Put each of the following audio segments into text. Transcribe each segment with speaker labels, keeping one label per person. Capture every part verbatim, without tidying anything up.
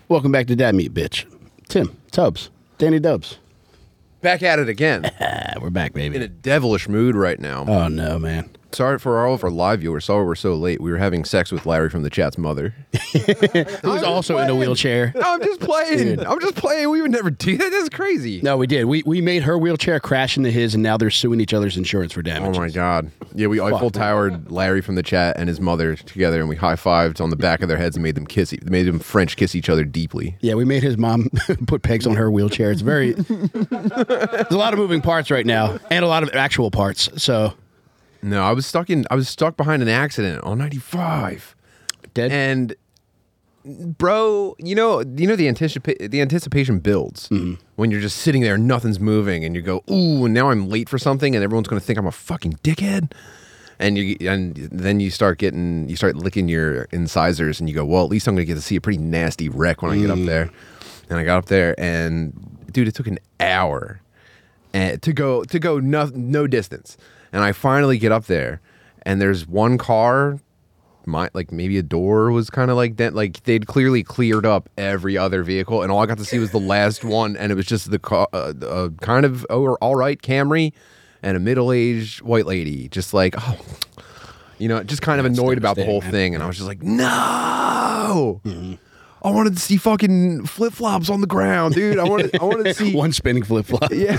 Speaker 1: Welcome back to Dad Meat, bitch. Tim, Tubbs, Danny Dubs.
Speaker 2: Back at it again.
Speaker 1: We're back, baby.
Speaker 2: In a devilish mood right now.
Speaker 1: Oh, no, man.
Speaker 2: Sorry for all of our live viewers. Sorry we're so late. We were having sex with Larry from the chat's mother.
Speaker 1: Who's also in a wheelchair.
Speaker 2: No, I'm just playing. I'm just playing. We would never do that. That's crazy.
Speaker 1: No, we did. We we made her wheelchair crash into his, and now they're suing each other's insurance for damage.
Speaker 2: Oh, my God. Yeah, we Eiffel Towered Larry from the chat and his mother together, and we high-fived on the back of their heads and made them kiss, made them French kiss each other deeply.
Speaker 1: Yeah, we made his mom put pegs on her wheelchair. It's very... There's a lot of moving parts right now, and a lot of actual parts, so...
Speaker 2: No, I was stuck in. I was stuck behind an accident on ninety-five.
Speaker 1: Dead?
Speaker 2: And, bro, you know, you know the anticipa- the anticipation builds
Speaker 1: mm-hmm.
Speaker 2: when you're just sitting there, nothing's moving, and you go, "Ooh!" And now I'm late for something, and everyone's going to think I'm a fucking dickhead. And you and then you start getting, you start licking your incisors, and you go, "Well, at least I'm going to get to see a pretty nasty wreck when I get
Speaker 1: mm.
Speaker 2: up there." And I got up there, and dude, it took an hour, and to go to go no no distance. And I finally get up there, and there's one car, my, like maybe a door was kind of like that. Like they'd clearly cleared up every other vehicle, and all I got to see was the last one, and it was just the car, uh, uh, kind of oh, all right Camry, and a middle-aged white lady, just like oh, you know, just kind of
Speaker 1: That's
Speaker 2: annoyed about the whole
Speaker 1: man.
Speaker 2: thing, and I was just like, no.
Speaker 1: Mm-hmm.
Speaker 2: I wanted to see fucking flip flops on the ground, dude. I wanted, I wanted to see
Speaker 1: one spinning flip flop.
Speaker 2: Yeah,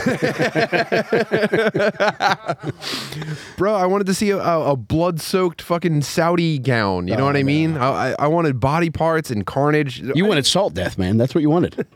Speaker 2: bro. I wanted to see a, a blood soaked fucking Saudi gown. You know
Speaker 1: oh,
Speaker 2: what I mean?
Speaker 1: no.
Speaker 2: I, I wanted body parts and carnage.
Speaker 1: You wanted salt death, man. That's what you wanted.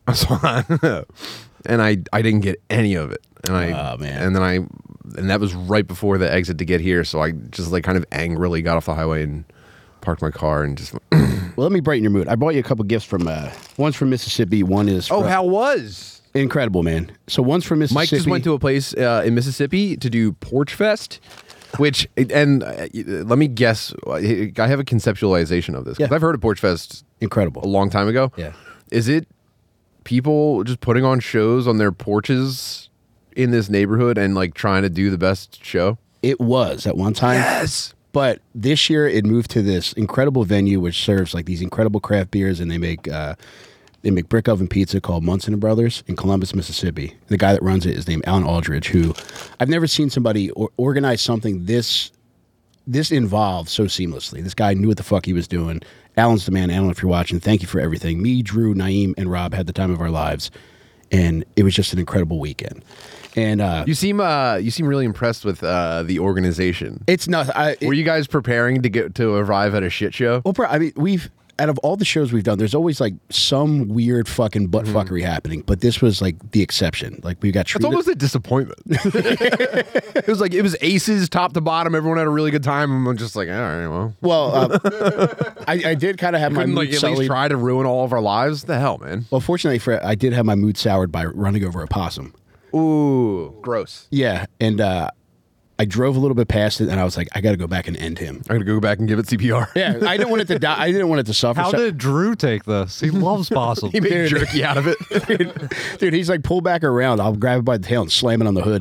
Speaker 2: And I, I didn't get any of it. And I,
Speaker 1: oh, man.
Speaker 2: and then I, and that was right before the exit to get here. So I just like kind of angrily got off the highway and parked my car and just.
Speaker 1: Well, let me brighten your mood. I brought you a couple gifts from. Uh, one's from Mississippi. One is.
Speaker 2: Oh,
Speaker 1: from,
Speaker 2: how was?
Speaker 1: Incredible, man. So one's from Mississippi.
Speaker 2: Mike just went to a place uh, in Mississippi to do Porch Fest, which and uh, let me guess. I have a conceptualization of this because
Speaker 1: Yeah.
Speaker 2: I've heard of Porch Fest
Speaker 1: Incredible.
Speaker 2: a long time ago.
Speaker 1: Yeah.
Speaker 2: Is it people just putting on shows on their porches in this neighborhood and like trying to do the best show?
Speaker 1: It was at one time.
Speaker 2: Yes.
Speaker 1: But this year it moved to this incredible venue which serves like these incredible craft beers, and they make uh, they make brick oven pizza called Munson and Brothers in Columbus, Mississippi. The guy that runs it is named Alan Aldridge, who I've never seen somebody or organize something this this involved so seamlessly. This guy knew what the fuck he was doing. Alan's the man. Alan, if you're watching, thank you for everything. Me, Drew, Naeem, and Rob had the time of our lives, and it was just an incredible weekend. And uh,
Speaker 2: You seem uh, you seem really impressed with uh, the organization.
Speaker 1: it's not. I, it,
Speaker 2: Were you guys preparing to get to arrive at a shit show?
Speaker 1: Well, bro, I mean, we've out of all the shows we've done, there's always like some weird fucking butt fuckery happening, but this was like the exception. Like we got
Speaker 2: It's
Speaker 1: treated.
Speaker 2: almost a disappointment. It was like it was aces top to bottom. Everyone had a really good time. And I'm just like, all right, well,
Speaker 1: well, uh, I, I did kind of have my
Speaker 2: couldn't
Speaker 1: mood
Speaker 2: like at least
Speaker 1: sullied.
Speaker 2: try to ruin all of our lives. The hell, man.
Speaker 1: Well, fortunately for I did have my mood soured by running over a possum.
Speaker 2: Ooh, gross.
Speaker 1: Yeah, and uh, I drove a little bit past it, and I was like, I got to go back and end him.
Speaker 2: I gotta go back and give it C P R.
Speaker 1: Yeah, I didn't want it to die. I didn't want it to suffer.
Speaker 3: How
Speaker 1: so-
Speaker 3: did Drew take this? He loves possums.
Speaker 2: He made
Speaker 1: Dude.
Speaker 2: jerky out of it.
Speaker 1: dude, dude, he's like, pull back around. I'll grab it by the tail and slam it on the hood.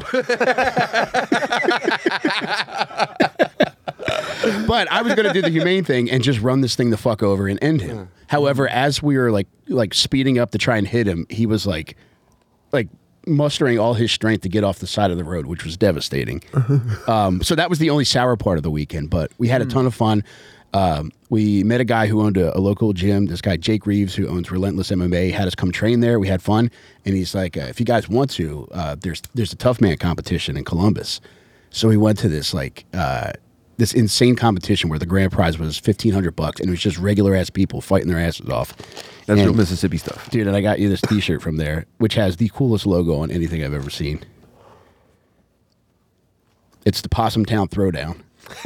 Speaker 1: But I was going to do the humane thing and just run this thing the fuck over and end him. However, as we were like like speeding up to try and hit him, he was like, like mustering all his strength to get off the side of the road, which was devastating. um, so that was the only sour part of the weekend. But we had a ton of fun. Um, we met a guy who owned a, a local gym. This guy, Jake Reeves, who owns Relentless M M A, had us come train there. We had fun. And he's like, uh, if you guys want to, uh, there's there's a Tough Man competition in Columbus. So we went to this like uh, this insane competition where the grand prize was fifteen hundred bucks, and it was just regular ass people fighting their asses off.
Speaker 2: That's
Speaker 1: And-
Speaker 2: real Mississippi stuff.
Speaker 1: Dude, and I got you this T-shirt from there, which has the coolest logo on anything I've ever seen. It's the Possum Town Throwdown.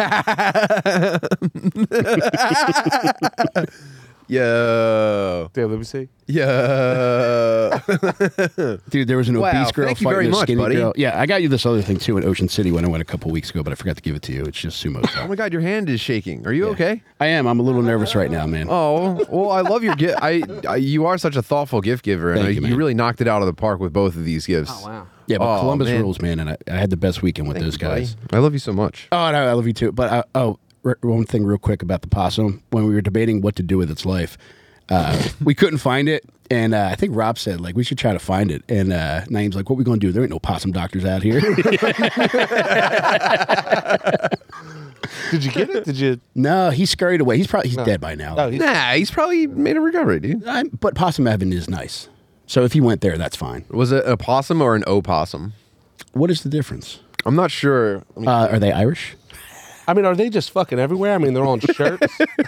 Speaker 2: Yo.
Speaker 3: Yeah, let me see.
Speaker 2: Yo.
Speaker 1: Dude, there was an
Speaker 2: Wow,
Speaker 1: obese girl
Speaker 2: thank you
Speaker 1: fighting
Speaker 2: very
Speaker 1: a
Speaker 2: much,
Speaker 1: skinny
Speaker 2: buddy.
Speaker 1: girl. Yeah, I got you this other thing too in Ocean City when I went a couple weeks ago, but I forgot to give it to you. It's just sumo
Speaker 2: Oh
Speaker 1: style.
Speaker 2: my God, your hand is shaking. Are you okay?
Speaker 1: I am. I'm a little nervous right now, man.
Speaker 2: Oh, well, I love your gift. I, I, you are such a thoughtful gift giver, and
Speaker 1: Thank
Speaker 2: I,
Speaker 1: you,
Speaker 2: you,
Speaker 1: man.
Speaker 2: really knocked it out of the park with both of these gifts.
Speaker 3: Oh, wow.
Speaker 1: Yeah, but
Speaker 2: Oh,
Speaker 1: Columbus
Speaker 2: man.
Speaker 1: rules, man, and I, I had the best weekend with
Speaker 2: Thank
Speaker 1: those
Speaker 2: you, buddy.
Speaker 1: guys.
Speaker 2: I love you so much.
Speaker 1: Oh, no, I love you too. But uh, oh, r- one thing real quick about the possum. When we were debating what to do with its life, Uh, we couldn't find it, and uh, I think Rob said like we should try to find it. And uh, Naeem's like, "What we gonna do? There ain't no possum doctors out here."
Speaker 4: Did you get it? Did you?
Speaker 1: No, he scurried away. He's probably he's dead by now.
Speaker 4: No, he's,
Speaker 2: Nah, he's probably made a recovery, dude.
Speaker 1: I, but Possum Heaven is nice. So if he went there, that's fine.
Speaker 2: Was it a possum or an opossum?
Speaker 1: What is the difference?
Speaker 2: I'm not sure. I mean,
Speaker 1: Uh, are they Irish?
Speaker 4: I mean, are they just fucking everywhere? I mean, they're on shirts.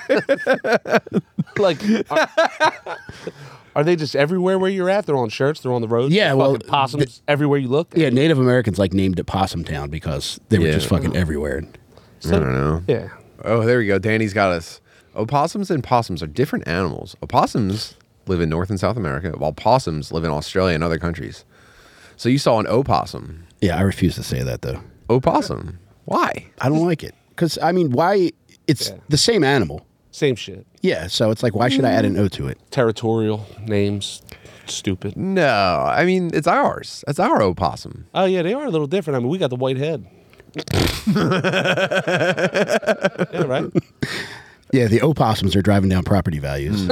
Speaker 4: Like, are, are they just everywhere where you're at? They're on shirts. They're on the road.
Speaker 1: Yeah,
Speaker 4: They're
Speaker 1: well,
Speaker 4: fucking possums everywhere you look.
Speaker 1: Yeah, Native Americans like named it Possum Town because they were
Speaker 2: Yeah.
Speaker 1: just fucking everywhere.
Speaker 2: I don't know.
Speaker 4: Yeah.
Speaker 2: Oh, there we go. Danny's got us. Opossums and possums are different animals. Opossums live in North and South America, while possums live in Australia and other countries. So you saw an opossum.
Speaker 1: Yeah, I refuse to say that though.
Speaker 2: Opossum. Why?
Speaker 1: I don't like it because I mean, why? It's
Speaker 4: Yeah.
Speaker 1: the same animal.
Speaker 4: Same shit.
Speaker 1: Yeah, so it's like, why should I add an O to it?
Speaker 4: Territorial names. Stupid.
Speaker 2: No, I mean, it's ours. That's our opossum.
Speaker 4: Oh, yeah, they are a little different. I mean, we got the white head. Yeah, right?
Speaker 1: Yeah, the opossums are driving down property values.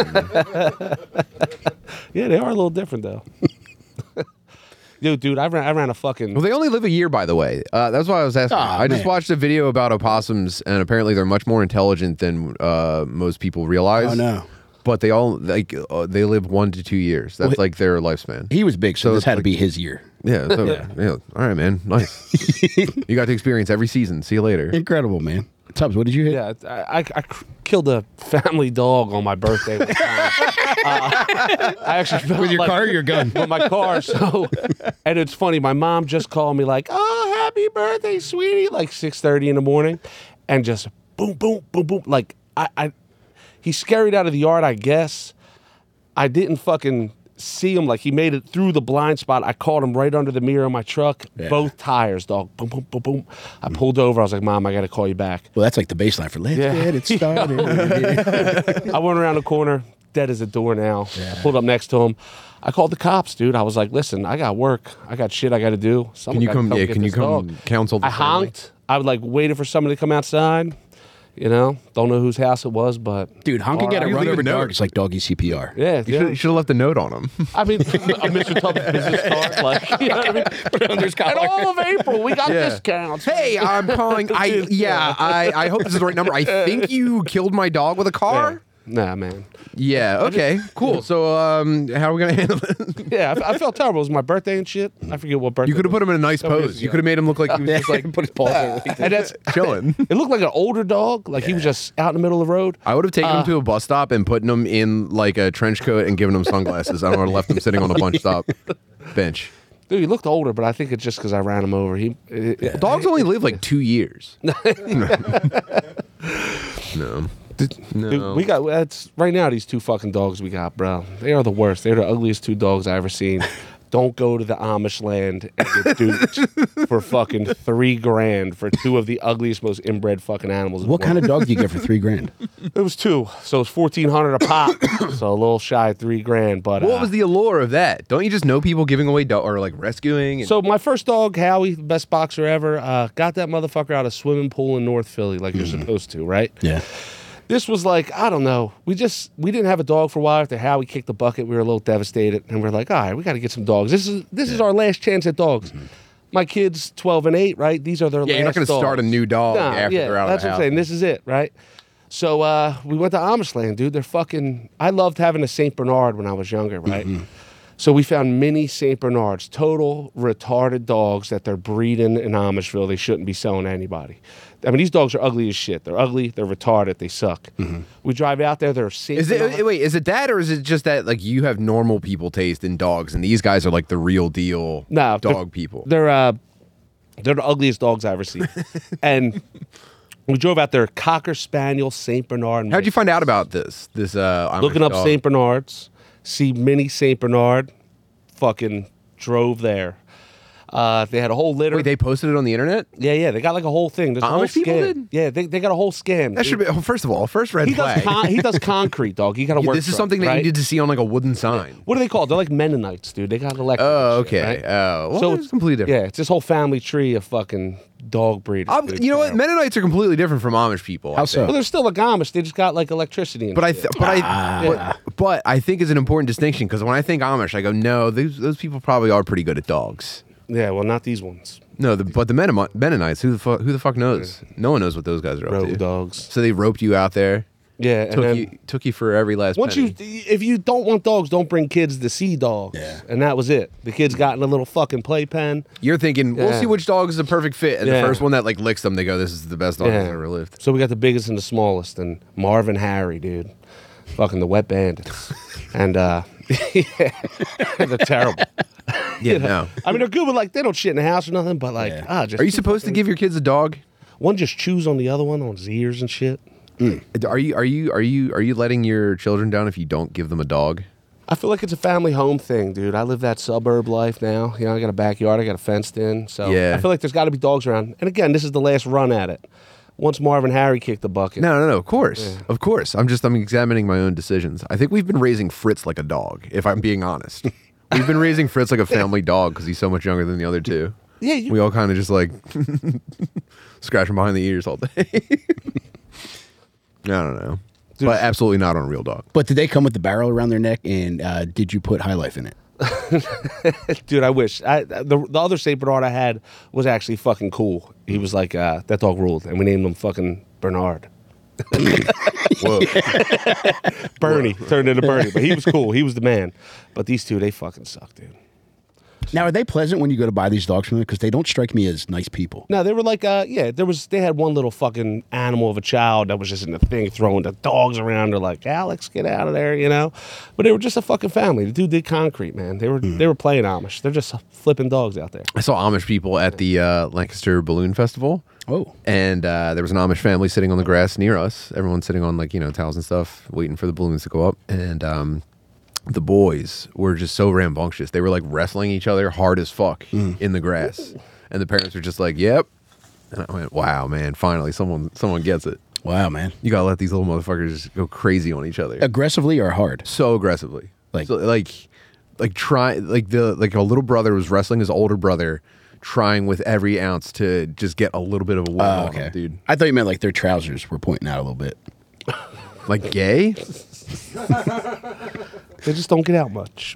Speaker 4: Yeah, they are a little different, though. Dude, dude, I ran, I ran a fucking...
Speaker 2: Well, they only live a year, by the way. Uh, that's why I was asking.
Speaker 1: Aw,
Speaker 2: I just
Speaker 1: man.
Speaker 2: watched a video about opossums, and apparently they're much more intelligent than uh, most people realize.
Speaker 1: Oh, no.
Speaker 2: But they all like uh, they live one to two years. That's
Speaker 1: Well,
Speaker 2: like their lifespan.
Speaker 1: He was big, so,
Speaker 2: So
Speaker 1: this
Speaker 2: it's
Speaker 1: had to
Speaker 2: like-
Speaker 1: be his year.
Speaker 2: Yeah. So, yeah. All right, man. Nice. You got to experience every season. See you later.
Speaker 1: Incredible, man. Tubbs, what did you hit?
Speaker 4: Yeah, I, I, I c- killed a family dog on my birthday. One time. uh, I actually felt
Speaker 1: With your
Speaker 4: like-
Speaker 1: car or your gun?
Speaker 4: With my car. So, and it's funny. My mom just called me like, "Oh, happy birthday, sweetie!" Like six thirty in the morning, and just boom, boom, boom, boom. Like I, I, he scurried out of the yard. I guess I didn't fucking see him. Like he made it through the blind spot. I caught him right under the mirror of my truck.
Speaker 1: Yeah.
Speaker 4: Both tires, dog. Boom, boom, boom, boom. I pulled over. I was like, "Mom, I got to call you back."
Speaker 1: Well, that's like the baseline for let's
Speaker 4: Yeah.
Speaker 1: get it started.
Speaker 4: I went around the corner, dead as a door now. I pulled up next to him. I called the cops, dude. I was like, "Listen, I got work. I got shit I got to do.
Speaker 2: Can
Speaker 4: Someone
Speaker 2: you
Speaker 4: gotta
Speaker 2: come? Yeah.
Speaker 4: get
Speaker 2: Can you
Speaker 4: this
Speaker 2: come
Speaker 4: dog."
Speaker 2: counsel? The
Speaker 4: I
Speaker 2: family?
Speaker 4: honked. I was like waiting for somebody to come outside. You know, don't know whose house it was, but
Speaker 1: Dude, honking at a
Speaker 2: You
Speaker 1: run
Speaker 2: leave a
Speaker 1: over
Speaker 2: note.
Speaker 1: dog is like doggy C P R.
Speaker 4: yeah,
Speaker 2: You
Speaker 4: yeah.
Speaker 2: should have left a note on him.
Speaker 4: I mean, a Mister Tubbs business card, like, you know what I mean?
Speaker 1: Put it on his
Speaker 4: And
Speaker 1: collar.
Speaker 4: all of April, we got
Speaker 2: Yeah.
Speaker 4: discounts.
Speaker 2: Hey, I'm calling. I yeah. I I hope this is the right number. I think you killed my dog with a
Speaker 4: Yeah.
Speaker 2: car.
Speaker 4: Nah, man.
Speaker 2: Yeah. Okay. Cool. So, um, how are we gonna handle it?
Speaker 4: Yeah, I, I felt terrible. It was my birthday and shit. I forget what birthday.
Speaker 2: You could have
Speaker 4: it
Speaker 2: put him in a nice
Speaker 4: Couple
Speaker 2: pose.
Speaker 4: years
Speaker 2: You
Speaker 4: ago.
Speaker 2: could have made him look like he was just like
Speaker 1: put his paws over.
Speaker 4: was. And that's
Speaker 2: chilling.
Speaker 4: It looked like an older dog. Like he was just out in the middle of the road.
Speaker 2: I would have taken him to a bus stop and putting him in like a trench coat and given him sunglasses. I would have left him sitting on a bunch stop bench.
Speaker 4: Dude, he looked older, but I think it's just because I ran him over. He it, it-
Speaker 2: Dogs only live like two years. No. No.
Speaker 4: Dude, we got that's right now. These two fucking dogs we got, bro. They are the worst. They're the ugliest two dogs I ever seen. Don't go to the Amish land and get duped for fucking three grand for two of the ugliest, most inbred fucking animals. in
Speaker 1: What
Speaker 4: the
Speaker 1: kind
Speaker 4: world.
Speaker 1: of dog do you get for three grand?
Speaker 4: It was two, so it's fourteen hundred a pop. So a little shy of three grand. But
Speaker 2: What
Speaker 4: uh,
Speaker 2: was the allure of that? Don't you just know people giving away dog or like rescuing? And
Speaker 4: So my first dog, Howie, the best boxer ever, uh, got that motherfucker out of swimming pool in North Philly, like you're supposed to, right?
Speaker 1: Yeah.
Speaker 4: This was like, I don't know. We just we didn't have a dog for a while. After Howie kicked the bucket, we were a little devastated, and we are like, all right, we got to get some dogs. This is this is our last chance at dogs. My kids, twelve and eight, right? These are their
Speaker 2: yeah,
Speaker 4: last
Speaker 2: you're not going to
Speaker 4: dogs.
Speaker 2: start a new dog
Speaker 4: Nah,
Speaker 2: after
Speaker 4: yeah,
Speaker 2: they're out
Speaker 4: that's
Speaker 2: of the
Speaker 4: what
Speaker 2: house.
Speaker 4: I'm saying. This is it, right? So uh, we went to Amish land, dude. They're fucking. I loved having a Saint Bernard when I was younger, right? So we found mini Saint Bernards, total retarded dogs that they're breeding in Amishville. They shouldn't be selling to anybody. I mean, these dogs are ugly as shit. They're ugly. They're retarded. They suck. We drive out there. They're Saint
Speaker 2: Is
Speaker 4: Bernard.
Speaker 2: it wait? Is it that, or is it just that like you have normal people taste in dogs, and these guys are like the real deal
Speaker 4: No, they're-
Speaker 2: dog people?
Speaker 4: They're uh, they're the ugliest dogs I ever seen. And we drove out there, Cocker Spaniel, Saint Bernard.
Speaker 2: How'd you find out about this? This uh, Amish
Speaker 4: Looking up
Speaker 2: dog?
Speaker 4: Saint Bernards, see mini Saint Bernard, fucking drove there. Uh, they had a whole litter.
Speaker 2: Wait, they posted it on the internet?
Speaker 4: yeah, yeah, they got like a whole thing. There's a whole
Speaker 2: Amish people
Speaker 4: scam.
Speaker 2: did?
Speaker 4: Yeah, they, they got a whole scam.
Speaker 2: That
Speaker 4: dude.
Speaker 2: should be. Oh, first of all, first red
Speaker 4: He does,
Speaker 2: flag.
Speaker 4: con- he does concrete, dog. You got to work.
Speaker 2: This is
Speaker 4: truck,
Speaker 2: something that
Speaker 4: right?
Speaker 2: you need to see on like a wooden sign.
Speaker 4: What are they called? They're like Mennonites, dude. They got electric.
Speaker 2: Oh,
Speaker 4: and shit,
Speaker 2: okay.
Speaker 4: right?
Speaker 2: Oh, well,
Speaker 4: So
Speaker 2: it's completely different.
Speaker 4: Yeah, it's this whole family tree of fucking dog breeders.
Speaker 2: Um,
Speaker 4: dude.
Speaker 2: you know what?
Speaker 4: Terrible.
Speaker 2: Mennonites are completely different from Amish people. I
Speaker 1: How
Speaker 2: think.
Speaker 1: so?
Speaker 4: Well, they're still like Amish. They just got like electricity. And
Speaker 2: But I,
Speaker 4: shit.
Speaker 2: th- but I,
Speaker 1: Ah.
Speaker 2: but, but I think it's an important distinction because when I think Amish, I go, no, those those people probably are pretty good at dogs.
Speaker 4: yeah, well, not these ones.
Speaker 2: No, the, but the Mennonite- Mennonites, who the fuck, who the fuck knows? No one knows what those guys are up
Speaker 4: Road
Speaker 2: to.
Speaker 4: dogs.
Speaker 2: So they roped you out there,
Speaker 4: Yeah, and
Speaker 2: took
Speaker 4: then
Speaker 2: you, took you for every last.
Speaker 4: once
Speaker 2: penny.
Speaker 4: you, if you don't want dogs, don't bring kids to see dogs.
Speaker 1: Yeah.
Speaker 4: And that was it. The kids got in a little fucking playpen.
Speaker 2: You're thinking, we'll
Speaker 4: Yeah.
Speaker 2: see which dog is the perfect fit, and
Speaker 4: Yeah.
Speaker 2: the first one that like licks them, they go, "This is the best dog
Speaker 4: Yeah.
Speaker 2: that's ever lived."
Speaker 4: So we got the biggest and the smallest, and Marvin Harry, dude, fucking the wet bandits, and uh, yeah, they're terrible.
Speaker 2: Yeah,
Speaker 4: You know?
Speaker 2: no.
Speaker 4: I mean, they're good with like they don't shit in the house or nothing, but like,
Speaker 1: Yeah.
Speaker 4: ah, just
Speaker 2: Are you supposed to give your kids a dog?
Speaker 4: one just chews on the other one on his ears and shit?
Speaker 2: Are you are you are you are you letting your children down if you don't give them a dog?
Speaker 4: I feel like it's a family home thing, dude. I live that suburb life now. You know, I got a backyard, I got a fenced in, so
Speaker 2: Yeah.
Speaker 4: I feel like there's got to be dogs around. And again, this is the last run at it. Once Marvin Harry kicked the bucket.
Speaker 2: No, no, no. Of course, of course. I'm just I'm examining my own decisions. I think we've been raising Fritz like a dog. If I'm being honest, we've been raising Fritz like a family dog because he's so much younger than the other two.
Speaker 4: Yeah, you,
Speaker 2: We all kind of just like scratch him behind the ears all day. I don't know,
Speaker 4: Dude.
Speaker 2: but absolutely not on a real dog.
Speaker 1: But did they come with the barrel around their neck? And uh, did you put High Life in it?
Speaker 4: dude, I wish. I, the, the other Saint Bernard I had was actually fucking cool. He was like, uh, that dog ruled, and we named him fucking Bernard.
Speaker 2: Whoa.
Speaker 4: Bernie turned into Bernie, but he was cool. He was the man. But these two, they fucking suck, dude.
Speaker 1: Now, are they pleasant when you go to buy these dogs from them? Because they don't strike me as nice people.
Speaker 4: No, they were like, uh, yeah, there was. They had one little fucking animal of a child that was just in the thing throwing the dogs around. They're like, Alex, get out of there, you know. But they were just a fucking family. The dude did concrete, man. They were they were playing Amish. They're just flipping dogs out there.
Speaker 2: I saw Amish people at the uh, Lancaster Balloon Festival.
Speaker 1: Oh.
Speaker 2: And uh, there was an Amish family sitting on the grass near us. Everyone sitting on like, you know, towels and stuff, waiting for the balloons to go up. And um, the boys were just so rambunctious. They were like wrestling each other hard as fuck in the grass. And the parents were just like, yep. And I went, wow, man, finally someone someone gets it.
Speaker 1: Wow, man.
Speaker 2: You gotta let these little motherfuckers go crazy on each other.
Speaker 1: Aggressively or hard?
Speaker 2: So aggressively.
Speaker 1: Like-
Speaker 2: so, like like try like the like a little brother was wrestling his older brother, trying with every ounce to just get a little bit of a win
Speaker 1: Oh,
Speaker 2: on
Speaker 1: okay.
Speaker 2: him, dude.
Speaker 1: I thought you meant like their trousers were pointing out a little bit.
Speaker 2: Like gay?
Speaker 4: They just don't get out much.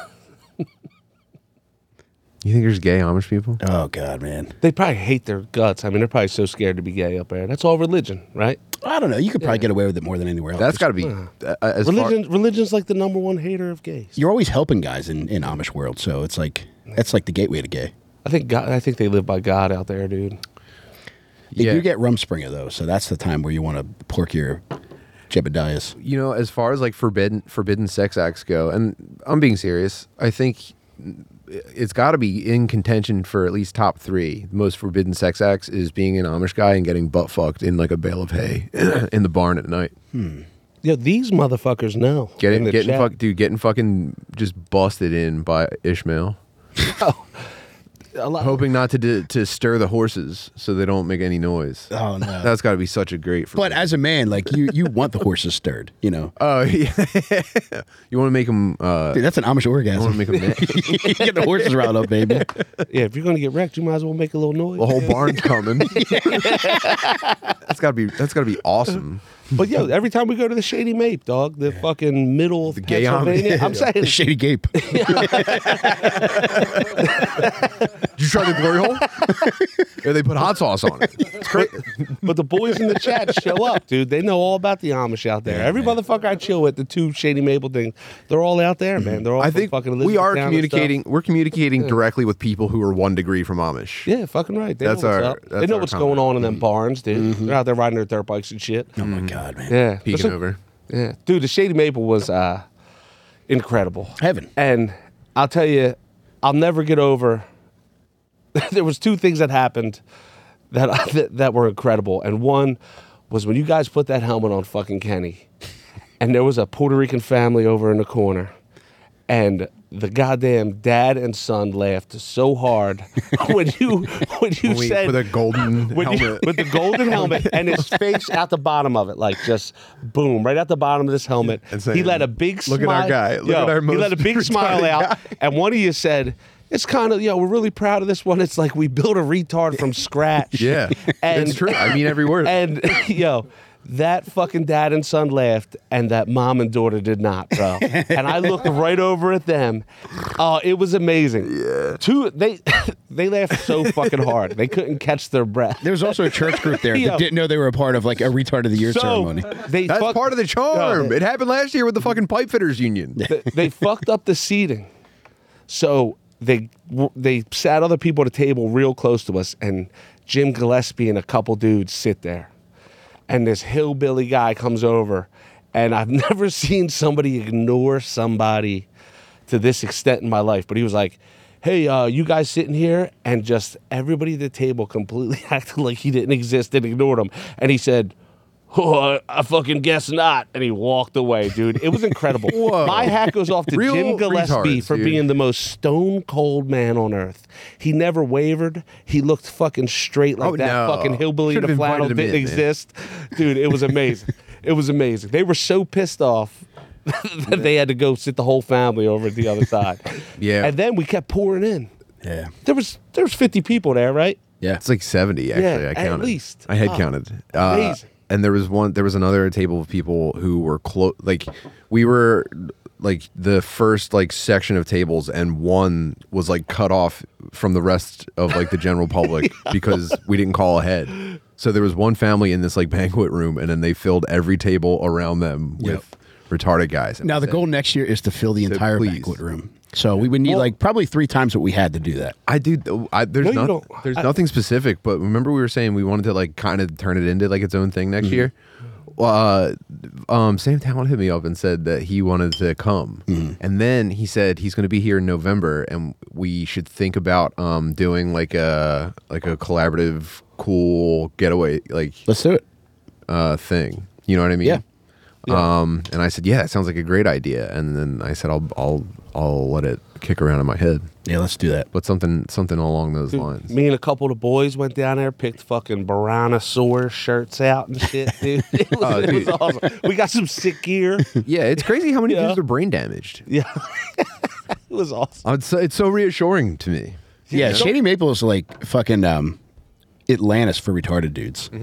Speaker 2: You think there's gay Amish people?
Speaker 1: Oh, God, man.
Speaker 4: They probably hate their guts. I mean, they're probably so scared to be gay up there. That's all religion, right?
Speaker 1: I don't know. You could probably get away with it more than anywhere else.
Speaker 2: That's got to be uh, as far-
Speaker 4: Religion, religion's like the number one hater of gays.
Speaker 1: You're always helping guys in, in Amish world, so it's like that's like the gateway to gay.
Speaker 4: I think God, I think they live by God out there, dude.
Speaker 1: You
Speaker 2: Yeah.
Speaker 1: do get Rumspringer though, so that's the time where you want to pork your Jebediahs.
Speaker 2: You know, as far as like forbidden forbidden sex acts go, and I'm being serious, I think it's got to be in contention for at least top three. The most forbidden sex acts is being an Amish guy and getting butt fucked in like a bale of hay in the barn at night.
Speaker 4: Yeah, these motherfuckers know. in
Speaker 2: Getting
Speaker 4: the
Speaker 2: getting
Speaker 4: chat.
Speaker 2: fuck, dude, getting fucking just busted in by Ishmael.
Speaker 4: A lot-
Speaker 2: Hoping not to d- to stir the horses so they don't make any noise.
Speaker 1: Oh no!
Speaker 2: That's got to be such a great.
Speaker 1: But as a man, like you, you want the horses stirred. You know,
Speaker 2: Oh yeah, you want to make them. Uh,
Speaker 1: dude, that's an Amish
Speaker 2: you want to
Speaker 1: orgasm.
Speaker 2: make them.
Speaker 1: Get the horses riled up, baby.
Speaker 4: yeah, if you're gonna get wrecked, you might as well make a little noise.
Speaker 2: The whole barn's coming. That's gotta be. That's gotta be awesome.
Speaker 4: But yo, every time we go to the Shady Mape, dog, the fucking middle of
Speaker 2: gay
Speaker 4: Pennsylvania,
Speaker 2: Amish.
Speaker 4: I'm saying,
Speaker 1: The shady gape.
Speaker 2: Did you try the glory hole? Yeah, they put hot sauce on it. It's great.
Speaker 4: but the boys in the chat show up, dude. They know all about the Amish out there. Every motherfucker I chill with, the two Shady Maple things, they're all out there, man. They're all
Speaker 2: I
Speaker 4: from
Speaker 2: think
Speaker 4: fucking
Speaker 2: we are
Speaker 4: Elizabethtown and
Speaker 2: communicating. We're communicating directly with people who are one degree from Amish.
Speaker 4: stuff. Yeah, fucking right. They
Speaker 2: That's
Speaker 4: know what's
Speaker 2: our-
Speaker 4: up. They
Speaker 2: that's
Speaker 4: know
Speaker 2: our
Speaker 4: what's
Speaker 2: comment.
Speaker 4: going on in them barns, dude. They're out there riding their dirt bikes and shit.
Speaker 1: Oh my God, man.
Speaker 4: Yeah,
Speaker 2: Peeking
Speaker 4: Listen-
Speaker 2: over.
Speaker 4: Yeah, dude, the Shady Maple was uh, incredible.
Speaker 1: Heaven.
Speaker 4: And I'll tell you, I'll never get over. There was two things that happened that, that that were incredible, and one was when you guys put that helmet on fucking Kenny, and there was a Puerto Rican family over in the corner, and the goddamn dad and son laughed so hard when you when you
Speaker 2: When we-
Speaker 4: said
Speaker 2: with a golden
Speaker 4: when you-
Speaker 2: helmet.
Speaker 4: with the golden helmet and his face out the bottom of it, like just boom, right out the bottom of this helmet.
Speaker 2: And
Speaker 4: he
Speaker 2: saying,
Speaker 4: let a big
Speaker 2: "Look at
Speaker 4: smile.
Speaker 2: our guy. Look
Speaker 4: Yo,
Speaker 2: at our
Speaker 4: he let a
Speaker 2: most
Speaker 4: big smile
Speaker 2: retarded
Speaker 4: out,
Speaker 2: guy."
Speaker 4: and one of you said, "It's kind of, yo, we're really proud of this one. It's like we built a retard from scratch."
Speaker 2: Yeah,
Speaker 4: and
Speaker 2: it's true. I mean every word.
Speaker 4: And yo, that fucking dad and son laughed, and that mom and daughter did not, bro. And I looked right over at them. Oh, it was amazing. Yeah. Two, they they laughed so fucking hard they couldn't catch their breath.
Speaker 1: There was also a church group there
Speaker 4: Yo.
Speaker 1: that didn't know they were a part of like a retard of the year
Speaker 4: So
Speaker 1: ceremony.
Speaker 4: they
Speaker 2: That's
Speaker 4: fuck-
Speaker 2: part of the charm.
Speaker 4: Yo,
Speaker 2: It happened last year with the fucking pipe fitters union.
Speaker 4: they, they fucked up the seating. So they they sat other people at a table real close to us, and Jim Gillespie and a couple dudes sit there. And this hillbilly guy comes over, and I've never seen somebody ignore somebody to this extent in my life. But he was like, "Hey, uh, you guys sitting here?" And just everybody at the table completely acted like he didn't exist and ignored him. And he said, "Oh, I fucking guess not." And he walked away, dude. It was incredible.
Speaker 2: Whoa.
Speaker 4: My hat goes off to
Speaker 2: Real
Speaker 4: Jim Gillespie
Speaker 2: retards,
Speaker 4: for
Speaker 2: dude.
Speaker 4: being the most stone cold man on earth. He never wavered. He looked fucking straight like
Speaker 2: Oh,
Speaker 4: that
Speaker 2: no.
Speaker 4: fucking hillbilly in
Speaker 2: Should've
Speaker 4: the flannel
Speaker 2: invited him
Speaker 4: didn't
Speaker 2: in, man.
Speaker 4: exist. Dude, it was amazing. It was amazing. They were so pissed off that they had to go sit the whole family over at the other side.
Speaker 2: Yeah.
Speaker 4: And then we kept pouring in.
Speaker 1: Yeah.
Speaker 4: There was there was fifty people there, right?
Speaker 1: Yeah.
Speaker 2: It's like seventy actually.
Speaker 4: Yeah,
Speaker 2: I
Speaker 4: at
Speaker 2: counted.
Speaker 4: least.
Speaker 2: I had
Speaker 4: Oh,
Speaker 2: counted. Uh,
Speaker 4: amazing.
Speaker 2: and there was one. There was another table of people who were close. Like we were like the first like section of tables, and one was like cut off from the rest of like the general public because we didn't call ahead. So there was one family in this like banquet room, and then they filled every table around them with retarded guys. And
Speaker 1: Now
Speaker 2: I
Speaker 1: the
Speaker 2: said,
Speaker 1: goal next year is to fill the
Speaker 2: So
Speaker 1: entire
Speaker 2: please.
Speaker 1: banquet room. So we would need like probably three times what we had to do that.
Speaker 2: I do. I, there's
Speaker 4: No, you
Speaker 2: not,
Speaker 4: don't.
Speaker 2: there's
Speaker 4: I-
Speaker 2: nothing specific, but remember we were saying we wanted to like kind of turn it into like its own thing next year. Well, uh, um, Sam Talon hit me up and said that he wanted to come, and then he said he's going to be here in November, and we should think about um, doing like a like a collaborative, cool getaway like
Speaker 1: Let's do it.
Speaker 2: uh, thing. You know what I mean?
Speaker 1: Yeah.
Speaker 2: Um, and I said, yeah, that sounds like a great idea. And then I said, I'll I'll I'll let it kick around in my head.
Speaker 1: Yeah, let's do that.
Speaker 2: But something something along those lines.
Speaker 4: Me and a couple of the boys went down there, picked fucking Baraноsaurus shirts out and shit, dude. It was,
Speaker 2: Oh,
Speaker 4: it was
Speaker 2: dude.
Speaker 4: awesome. We got some sick gear.
Speaker 2: Yeah, it's crazy how many
Speaker 4: Yeah.
Speaker 2: dudes are brain damaged.
Speaker 4: Yeah. It was awesome.
Speaker 2: Uh, It's so, it's so reassuring to me.
Speaker 1: Yeah,
Speaker 4: So-
Speaker 1: Shady Maple is like fucking um, Atlantis for retarded dudes.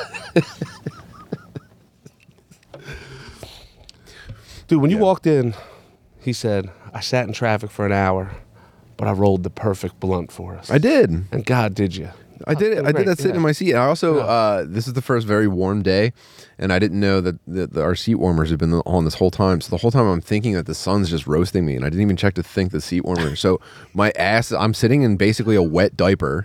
Speaker 4: Dude, when you walked in, he said, "I sat in traffic for an hour, but I rolled the perfect blunt for us."
Speaker 2: I did.
Speaker 4: And God, did you?
Speaker 2: I did it. I did
Speaker 4: great,
Speaker 2: that sitting
Speaker 4: yeah.
Speaker 2: in my seat. I also uh, this is the first very warm day, and I didn't know that, that our seat warmers have been on this whole time. So the whole time I'm thinking that the sun's just roasting me, and I didn't even check to think the seat warmer. So my ass, I'm sitting in basically a wet diaper.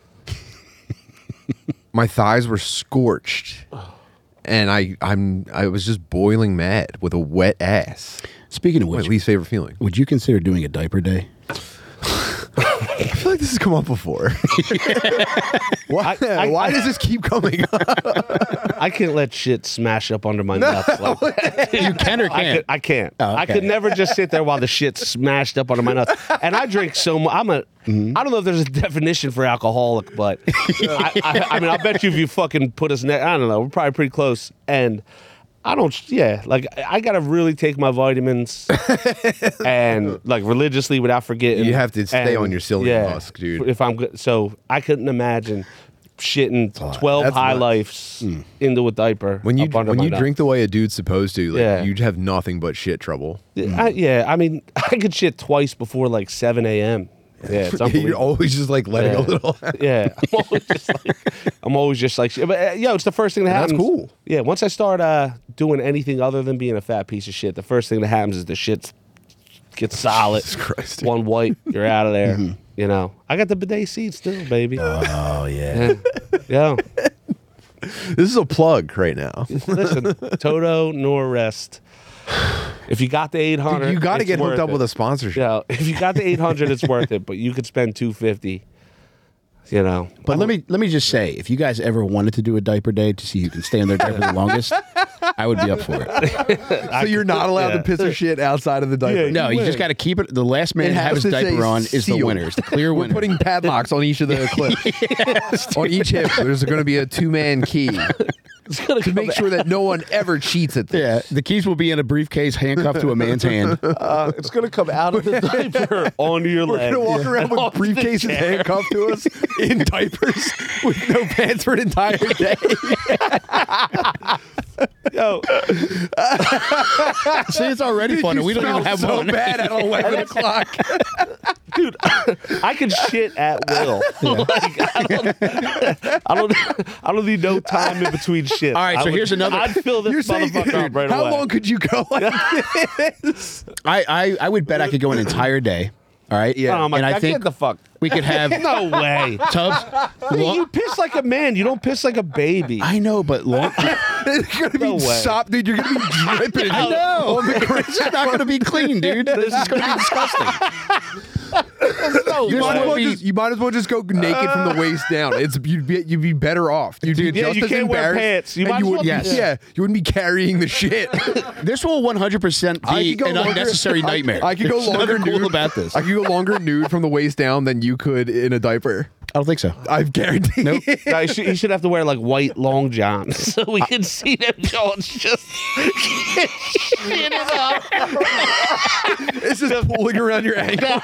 Speaker 2: My thighs were scorched, and I I'm I was just boiling mad with a wet ass.
Speaker 1: Speaking of
Speaker 2: My
Speaker 1: which,
Speaker 2: least favorite feeling.
Speaker 1: would you consider doing a diaper day?
Speaker 2: I feel like this has come up before. why
Speaker 4: I- I-
Speaker 2: why
Speaker 4: I-
Speaker 2: does this keep coming up?
Speaker 4: I can't let shit smash up under my nuts like that.
Speaker 1: You can or
Speaker 4: I,
Speaker 1: can't?
Speaker 4: could, I can't.
Speaker 1: Oh,
Speaker 4: I
Speaker 1: okay.
Speaker 4: could never just sit there while the shit's smashed up under my nuts. And I drink so much. I'm a.
Speaker 1: Mm-hmm.
Speaker 4: I don't know if there's a definition for alcoholic, but I, I, I mean, I bet you if you fucking put us next, I don't know, we're probably pretty close. And I don't. Yeah, like I gotta really take my vitamins and like religiously without forgetting.
Speaker 2: You have to stay
Speaker 4: And,
Speaker 2: on your psyllium
Speaker 4: yeah,
Speaker 2: husk, dude.
Speaker 4: If I'm good, so I couldn't imagine shitting twelve
Speaker 2: That's
Speaker 4: high
Speaker 2: nuts.
Speaker 4: lifes into a diaper.
Speaker 2: When you
Speaker 4: up under
Speaker 2: when
Speaker 4: my
Speaker 2: you
Speaker 4: nuts.
Speaker 2: drink the way a dude's supposed to, like
Speaker 4: Yeah.
Speaker 2: you'd have nothing but shit trouble.
Speaker 4: I, yeah, I mean, I could shit twice before like seven a.m. Yeah, it's
Speaker 2: You're
Speaker 4: unbelievable.
Speaker 2: always just like letting
Speaker 4: Yeah.
Speaker 2: a little.
Speaker 4: Yeah, I'm always just like, I'm always just like, shit. But uh, yo, it's the first thing that
Speaker 2: That's
Speaker 4: happens.
Speaker 2: cool.
Speaker 4: Yeah, once I start uh, doing anything other than being a fat piece of shit, the first thing that happens is the shit gets solid.
Speaker 2: Jesus Christ.
Speaker 4: One wipe, you're out of there. You know, I got the bidet seat still, baby.
Speaker 1: Oh yeah.
Speaker 4: Yeah.
Speaker 2: This is a plug right now.
Speaker 4: Listen, Toto nor rest. If you got the eight hundred,
Speaker 2: you got to
Speaker 4: it's
Speaker 2: get hooked
Speaker 4: worth
Speaker 2: up
Speaker 4: it.
Speaker 2: with a sponsorship.
Speaker 4: Yeah, if you got the eight hundred, it's worth it. But you could spend two fifty. You know,
Speaker 1: But let me let me just say, if you guys ever wanted to do a diaper day to see who can stay in their diaper the longest, I would be up for it.
Speaker 2: So you're not allowed
Speaker 4: yeah.
Speaker 2: to piss or shit outside of the diaper.
Speaker 4: Yeah,
Speaker 1: No, you
Speaker 4: win.
Speaker 1: just got to keep it. The last man
Speaker 2: It
Speaker 1: to have
Speaker 2: has
Speaker 1: his
Speaker 2: to say
Speaker 1: diaper on is the
Speaker 2: sealed.
Speaker 1: winner. It's the clear
Speaker 2: We're
Speaker 1: winner.
Speaker 2: putting padlocks on each of the clips. On each hip, there's going to be a two-man key to make sure that no one ever cheats at this.
Speaker 1: Yeah, the keys will be in a briefcase handcuffed to a man's hand.
Speaker 4: Uh, it's gonna come out of the diaper onto your
Speaker 2: We're
Speaker 4: leg.
Speaker 2: gonna walk around with
Speaker 4: Onto the
Speaker 2: briefcases
Speaker 4: chair.
Speaker 2: handcuffed to us in diapers with no pants for an entire day.
Speaker 4: Yo,
Speaker 1: See, it's already fun, and we don't
Speaker 2: You
Speaker 1: even have
Speaker 2: smell so
Speaker 1: one.
Speaker 2: bad at eleven o'clock.
Speaker 4: dude, I can shit at will. Like, I don't, I don't, I don't need no time in between shit.
Speaker 1: All right,
Speaker 4: I
Speaker 1: so here's another-
Speaker 4: I'd fill this
Speaker 2: You're saying,
Speaker 4: motherfucker up right
Speaker 2: how
Speaker 4: away.
Speaker 2: long could you go like this?
Speaker 1: I, I, I would bet I could go an entire day. All right.
Speaker 2: Yeah.
Speaker 4: Oh my
Speaker 1: and I
Speaker 4: God,
Speaker 1: think
Speaker 4: get the fuck.
Speaker 1: we could have
Speaker 4: No way.
Speaker 1: tubs.
Speaker 4: Hey,
Speaker 1: long-
Speaker 4: you piss like a man. You don't piss like a baby.
Speaker 1: I know, but long.
Speaker 2: It's gonna
Speaker 4: No
Speaker 2: be
Speaker 4: way.
Speaker 2: sop, dude. You're gonna be dripping.
Speaker 1: I know.
Speaker 2: On the
Speaker 1: It's just not going to be clean, dude. This is going to be disgusting.
Speaker 4: no
Speaker 2: You
Speaker 1: This
Speaker 2: might,
Speaker 1: will
Speaker 2: as well
Speaker 1: be-
Speaker 2: just, you might as well just go naked from the waist down. It's you'd be you'd be better off. You'd
Speaker 1: Dude,
Speaker 2: be
Speaker 4: yeah,
Speaker 2: just
Speaker 4: you
Speaker 2: as
Speaker 4: can't wear
Speaker 2: embarrassed,
Speaker 4: pants. You
Speaker 2: and
Speaker 4: might
Speaker 2: you
Speaker 4: as
Speaker 2: wouldn't
Speaker 4: well-
Speaker 2: be,
Speaker 1: Yes.
Speaker 2: yeah, you wouldn't be carrying the shit.
Speaker 1: This will one hundred percent
Speaker 2: I
Speaker 1: be
Speaker 2: could go
Speaker 1: an
Speaker 2: longer-
Speaker 1: unnecessary
Speaker 2: I-
Speaker 1: nightmare.
Speaker 2: I could go
Speaker 1: There's
Speaker 2: longer
Speaker 1: nothing cool
Speaker 2: nude
Speaker 1: about this.
Speaker 2: I could go longer nude from the waist down than you could in a diaper.
Speaker 1: I don't think so.
Speaker 2: I guarantee.
Speaker 1: Nope.
Speaker 4: No, you, should, you should have to wear like white long johns so we can see them going just shit it up.
Speaker 2: It's just pulling around your ankle.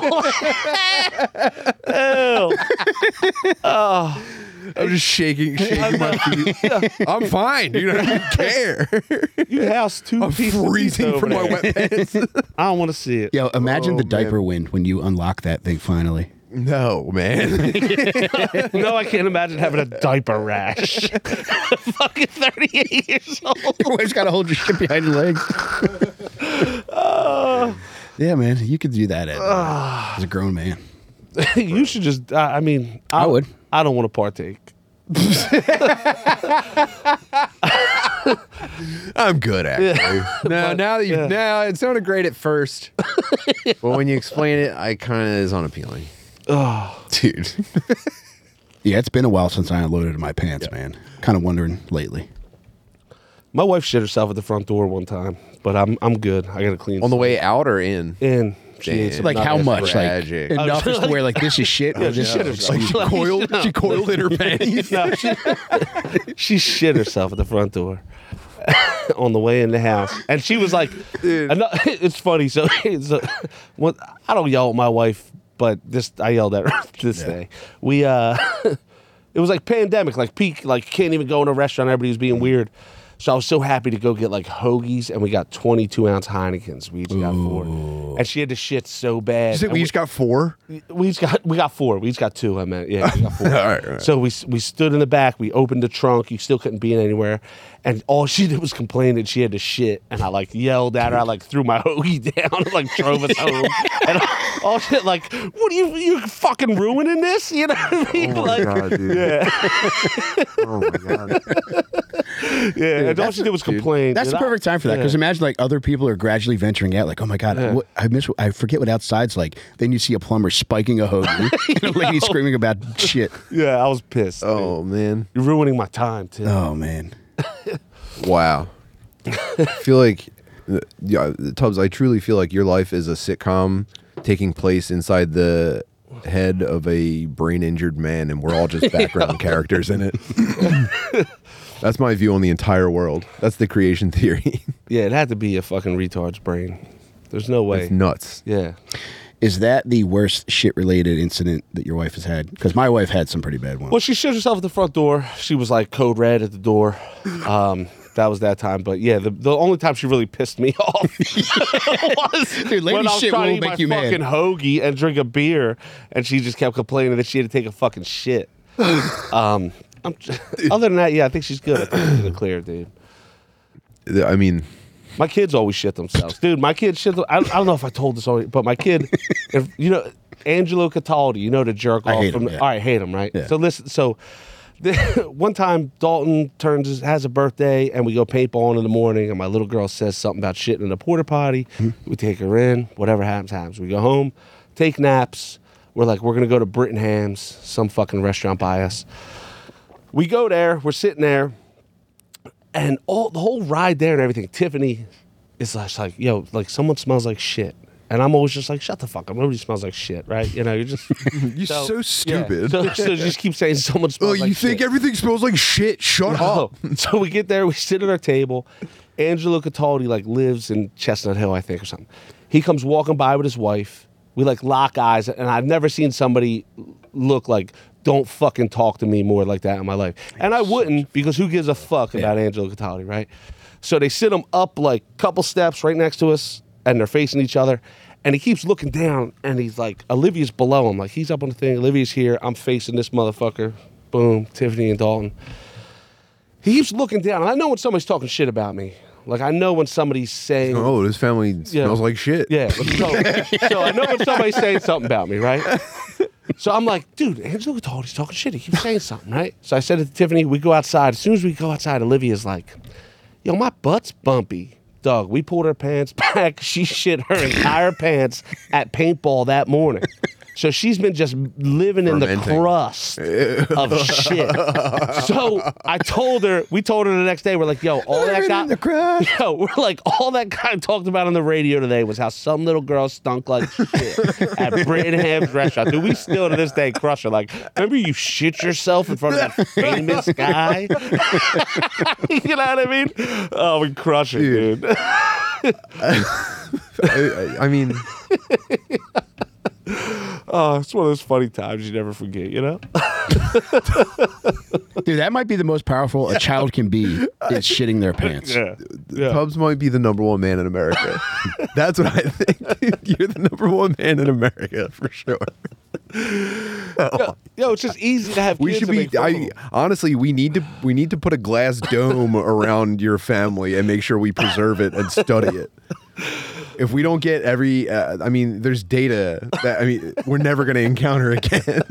Speaker 4: Ew. Oh,
Speaker 2: I'm just shaking, shaking my feet. I'm fine, dude. I don't care.
Speaker 4: you house two
Speaker 2: I'm
Speaker 4: pieces of
Speaker 2: freezing
Speaker 4: pizza
Speaker 2: from my
Speaker 4: over there.
Speaker 2: wet pants.
Speaker 4: I don't want to see it.
Speaker 1: Yo, imagine
Speaker 2: Oh,
Speaker 1: the diaper
Speaker 2: man.
Speaker 1: wind when you unlock that thing finally.
Speaker 2: No, man.
Speaker 4: No, I can't imagine having a diaper rash. Fucking thirty-eight years old.
Speaker 1: Your wife's got to hold your shit behind your legs. Yeah, man, you could do that as, as a grown man.
Speaker 4: You should just. I I mean, I,
Speaker 1: I would.
Speaker 4: I don't want to partake.
Speaker 2: I'm good actually. No, now that you
Speaker 4: Yeah.
Speaker 2: now it sounded great at first, but when you explain it, I kind of is unappealing.
Speaker 4: Oh,
Speaker 2: Dude,
Speaker 1: Yeah, it's been a while since I unloaded my pants, man. Kind of wondering lately.
Speaker 4: my wife shit herself at the front door one time, but I'm I'm good. I got to clean.
Speaker 2: on the way out or in?
Speaker 4: in. She
Speaker 2: Damn.
Speaker 4: ate some
Speaker 1: Like how
Speaker 4: nut
Speaker 1: much?
Speaker 2: tragic.
Speaker 1: Like
Speaker 4: Oh,
Speaker 1: enough
Speaker 4: she-
Speaker 1: is to where like this is shit. or
Speaker 4: Yeah, she
Speaker 1: this
Speaker 4: shit
Speaker 1: is
Speaker 4: herself.
Speaker 2: Like she
Speaker 4: Like,
Speaker 2: coiled,
Speaker 4: no.
Speaker 2: she coiled in her panties.
Speaker 4: No, she, she shit herself at the front door on the way in the house, and she was like, ano- "It's funny." So, so what? I don't yell at my wife, but this I yelled at her this day. We uh, it was like pandemic, like peak, like can't even go in a restaurant. Everybody was being weird. So I was so happy to go get like hoagies, and we got twenty-two ounce Heinekens. We each got four, and she had to shit so bad.
Speaker 2: You said
Speaker 4: And
Speaker 2: we each got four.
Speaker 4: we each got we got four. We each got two. I meant yeah. We got four.
Speaker 2: All right, all right.
Speaker 4: So we we stood in the back. We opened the trunk. You still couldn't be in anywhere, and all she did was complain that she had to shit. And I like yelled at her. I like threw my hoagie down and like drove us home. And all shit like, what are you you fucking ruining this? You know what I mean?
Speaker 2: Oh my
Speaker 4: like,
Speaker 2: God, dude.
Speaker 4: yeah,
Speaker 2: Oh my god.
Speaker 4: yeah. And all she did was complain.
Speaker 1: That's the
Speaker 4: And I-
Speaker 1: perfect time for that because
Speaker 4: yeah.
Speaker 1: imagine like other people are gradually venturing out. Like, oh my god, what, I miss. I forget what outside's like. Then you see a plumber spiking a hoagie and a lady screaming about shit.
Speaker 4: Yeah, I was pissed. dude.
Speaker 2: Oh man.
Speaker 4: You're ruining my time too.
Speaker 1: Oh man,
Speaker 2: Wow. I feel like, uh, yeah, Tubbs, I truly feel like your life is a sitcom taking place inside the head of a brain injured man, and we're all just background characters in it. That's my view on the entire world. That's the creation theory.
Speaker 4: Yeah, it had to be a fucking retard's brain. There's no way.
Speaker 2: It's nuts.
Speaker 4: Yeah.
Speaker 1: is that the worst shit related incident that your wife has had? Because my wife had some pretty bad ones.
Speaker 4: Well, she shit herself at the front door. She was like code red at the door. Um, that was that time. But yeah, the, the only time she really pissed me off was
Speaker 1: Dude, lady
Speaker 4: when I was
Speaker 1: shit
Speaker 4: trying to
Speaker 1: will
Speaker 4: eat
Speaker 1: make
Speaker 4: my
Speaker 1: you mad.
Speaker 4: fucking hoagie and drink a beer, and she just kept complaining that she had to take a fucking shit. Um, I'm, other than that, yeah, I think she's good. I think she's in the clear, dude.
Speaker 2: I mean,
Speaker 4: My kids always shit themselves, dude. My kids shit. Them, I, I don't know if I told this already, but my kid, if, you know, Angelo Cataldi, you know, the jerk
Speaker 1: I
Speaker 4: off
Speaker 1: hate
Speaker 4: from.
Speaker 1: him,
Speaker 4: the,
Speaker 1: yeah.
Speaker 4: All right, hate him, right?
Speaker 1: Yeah.
Speaker 4: So listen, so the, one time Dalton turns his, has a birthday, and we go paintballing in the morning, and my little girl says something about shitting in a porta potty.
Speaker 1: Mm-hmm.
Speaker 4: We take her in. Whatever happens, happens. We go home, take naps. We're like, we're gonna go to Brittenham's, some fucking restaurant by us. We go there. We're sitting there. and all the whole ride there and everything, Tiffany is just like, yo, like someone smells like shit. And I'm always just like, shut the fuck up. Nobody smells like shit, right? You know, you're just...
Speaker 2: You're so,
Speaker 4: yeah.
Speaker 2: stupid.
Speaker 4: So, so just keep saying someone smells
Speaker 2: Oh,
Speaker 4: like
Speaker 2: you
Speaker 4: shit.
Speaker 2: think everything smells like shit? Shut up.
Speaker 4: No. So we get there, we sit at our table. Angelo Cataldi like lives in Chestnut Hill, I think, or something. He comes walking by with his wife. We like lock eyes, and I've never seen somebody look like, don't fucking talk to me more like that in my life. And I wouldn't, because who gives a fuck about Angelo Cataldi, right? So they sit him up like a couple steps right next to us, and they're facing each other. And he keeps looking down, and he's like, Olivia's below him. Like, he's up on the thing, Olivia's here, I'm facing this motherfucker. Boom, Tiffany and Dalton. He keeps looking down, and I know when somebody's talking shit about me. Like, I know when somebody's saying...
Speaker 2: Oh, this family
Speaker 4: Yeah.
Speaker 2: smells like shit.
Speaker 4: Yeah, so, so I know when somebody's saying something about me, right? So I'm like, dude, Angelo Cataldi's talking shit. He keeps saying something, right? So I said to Tiffany, we go outside. As soon as we go outside, Olivia's like, yo, my butt's bumpy. Dog, we pulled her pants back. She shit her entire pants at paintball that morning. So she's been just living in the
Speaker 2: Fermenting.
Speaker 4: crust of shit. So I told her, we told her the next day, we're like, yo, all that guy,
Speaker 1: the crust.
Speaker 4: yo, we're like, all that guy talked about on the radio today was how some little girl stunk like shit at Brittenham's restaurant. Dude, we still to this day crush her. Like, remember you shit yourself in front of that famous guy? You know what I mean? Oh, we crush it, dude.
Speaker 2: I, I, I mean,
Speaker 4: Oh, it's one of those funny times you never forget, you know?
Speaker 1: Dude, that might be the most powerful a child can be is shitting their pants.
Speaker 4: Yeah. yeah.
Speaker 2: Tubbs might be the number one man in America. That's what I think. Dude. You're the number one man in America for sure.
Speaker 4: Yo, yo, it's just easy to have kids
Speaker 2: We should
Speaker 4: and
Speaker 2: be.
Speaker 4: make fun of
Speaker 2: I
Speaker 4: them.
Speaker 2: honestly, we need to. We need to put a glass dome around your family and make sure we preserve it and study it. If we don't get every, uh, I mean, there's data that I mean, we're never going to encounter again.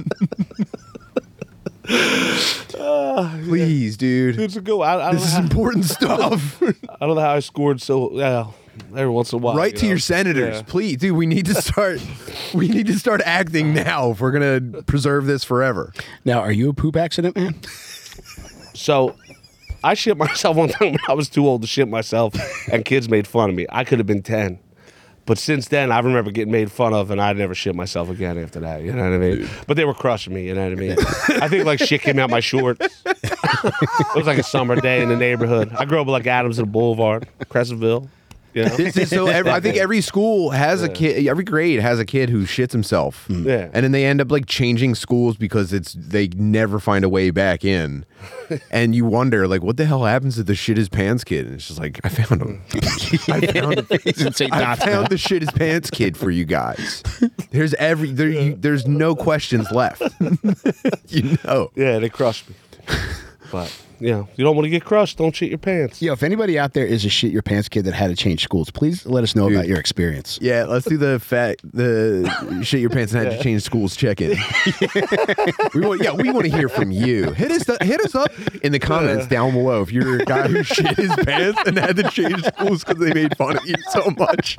Speaker 2: Please, dude.
Speaker 4: It's a go. I, I, don't
Speaker 2: This
Speaker 4: know
Speaker 2: is
Speaker 4: how,
Speaker 2: important stuff.
Speaker 4: I don't know how I scored so well. Every once in a while,
Speaker 2: Write
Speaker 4: you
Speaker 2: to
Speaker 4: know?
Speaker 2: your senators,
Speaker 4: Yeah.
Speaker 2: please, dude. We need to start. We need to start acting now if we're gonna preserve this forever.
Speaker 1: Now, are you a poop accident, man?
Speaker 4: So, I shit myself one time when I was too old to shit myself, and kids made fun of me. I could have been ten. But since then, I remember getting made fun of, and I never shit myself again after that. You know what I mean? But they were crushing me. You know what I mean? I think like shit came out my shorts. It was like a summer day in the neighborhood. I grew up like Adams and Boulevard, Crescentville. You know?
Speaker 2: This is so. Every, I think every school has a kid. Every grade has a kid who shits himself.
Speaker 4: Yeah.
Speaker 2: And then they end up like changing schools because it's they never find a way back in, and you wonder like what the hell happens to the shit his pants kid? And it's just like I found him. I found him. I found the shit his pants kid for you guys. There's every there. You, there's no questions left. You know.
Speaker 4: Yeah, they crushed me. But, you know, you don't want to get crushed, don't shit your pants.
Speaker 1: Yo, if anybody out there is a shit your pants kid that had to change schools, please let us know
Speaker 2: Dude.
Speaker 1: about your experience.
Speaker 2: Yeah, let's do the fat the shit your pants and had to change schools check in. we want, yeah, we want to hear from you. Hit us hit us up in the comments down below if you're a guy who shit his pants and had to change schools because they made fun of you so much.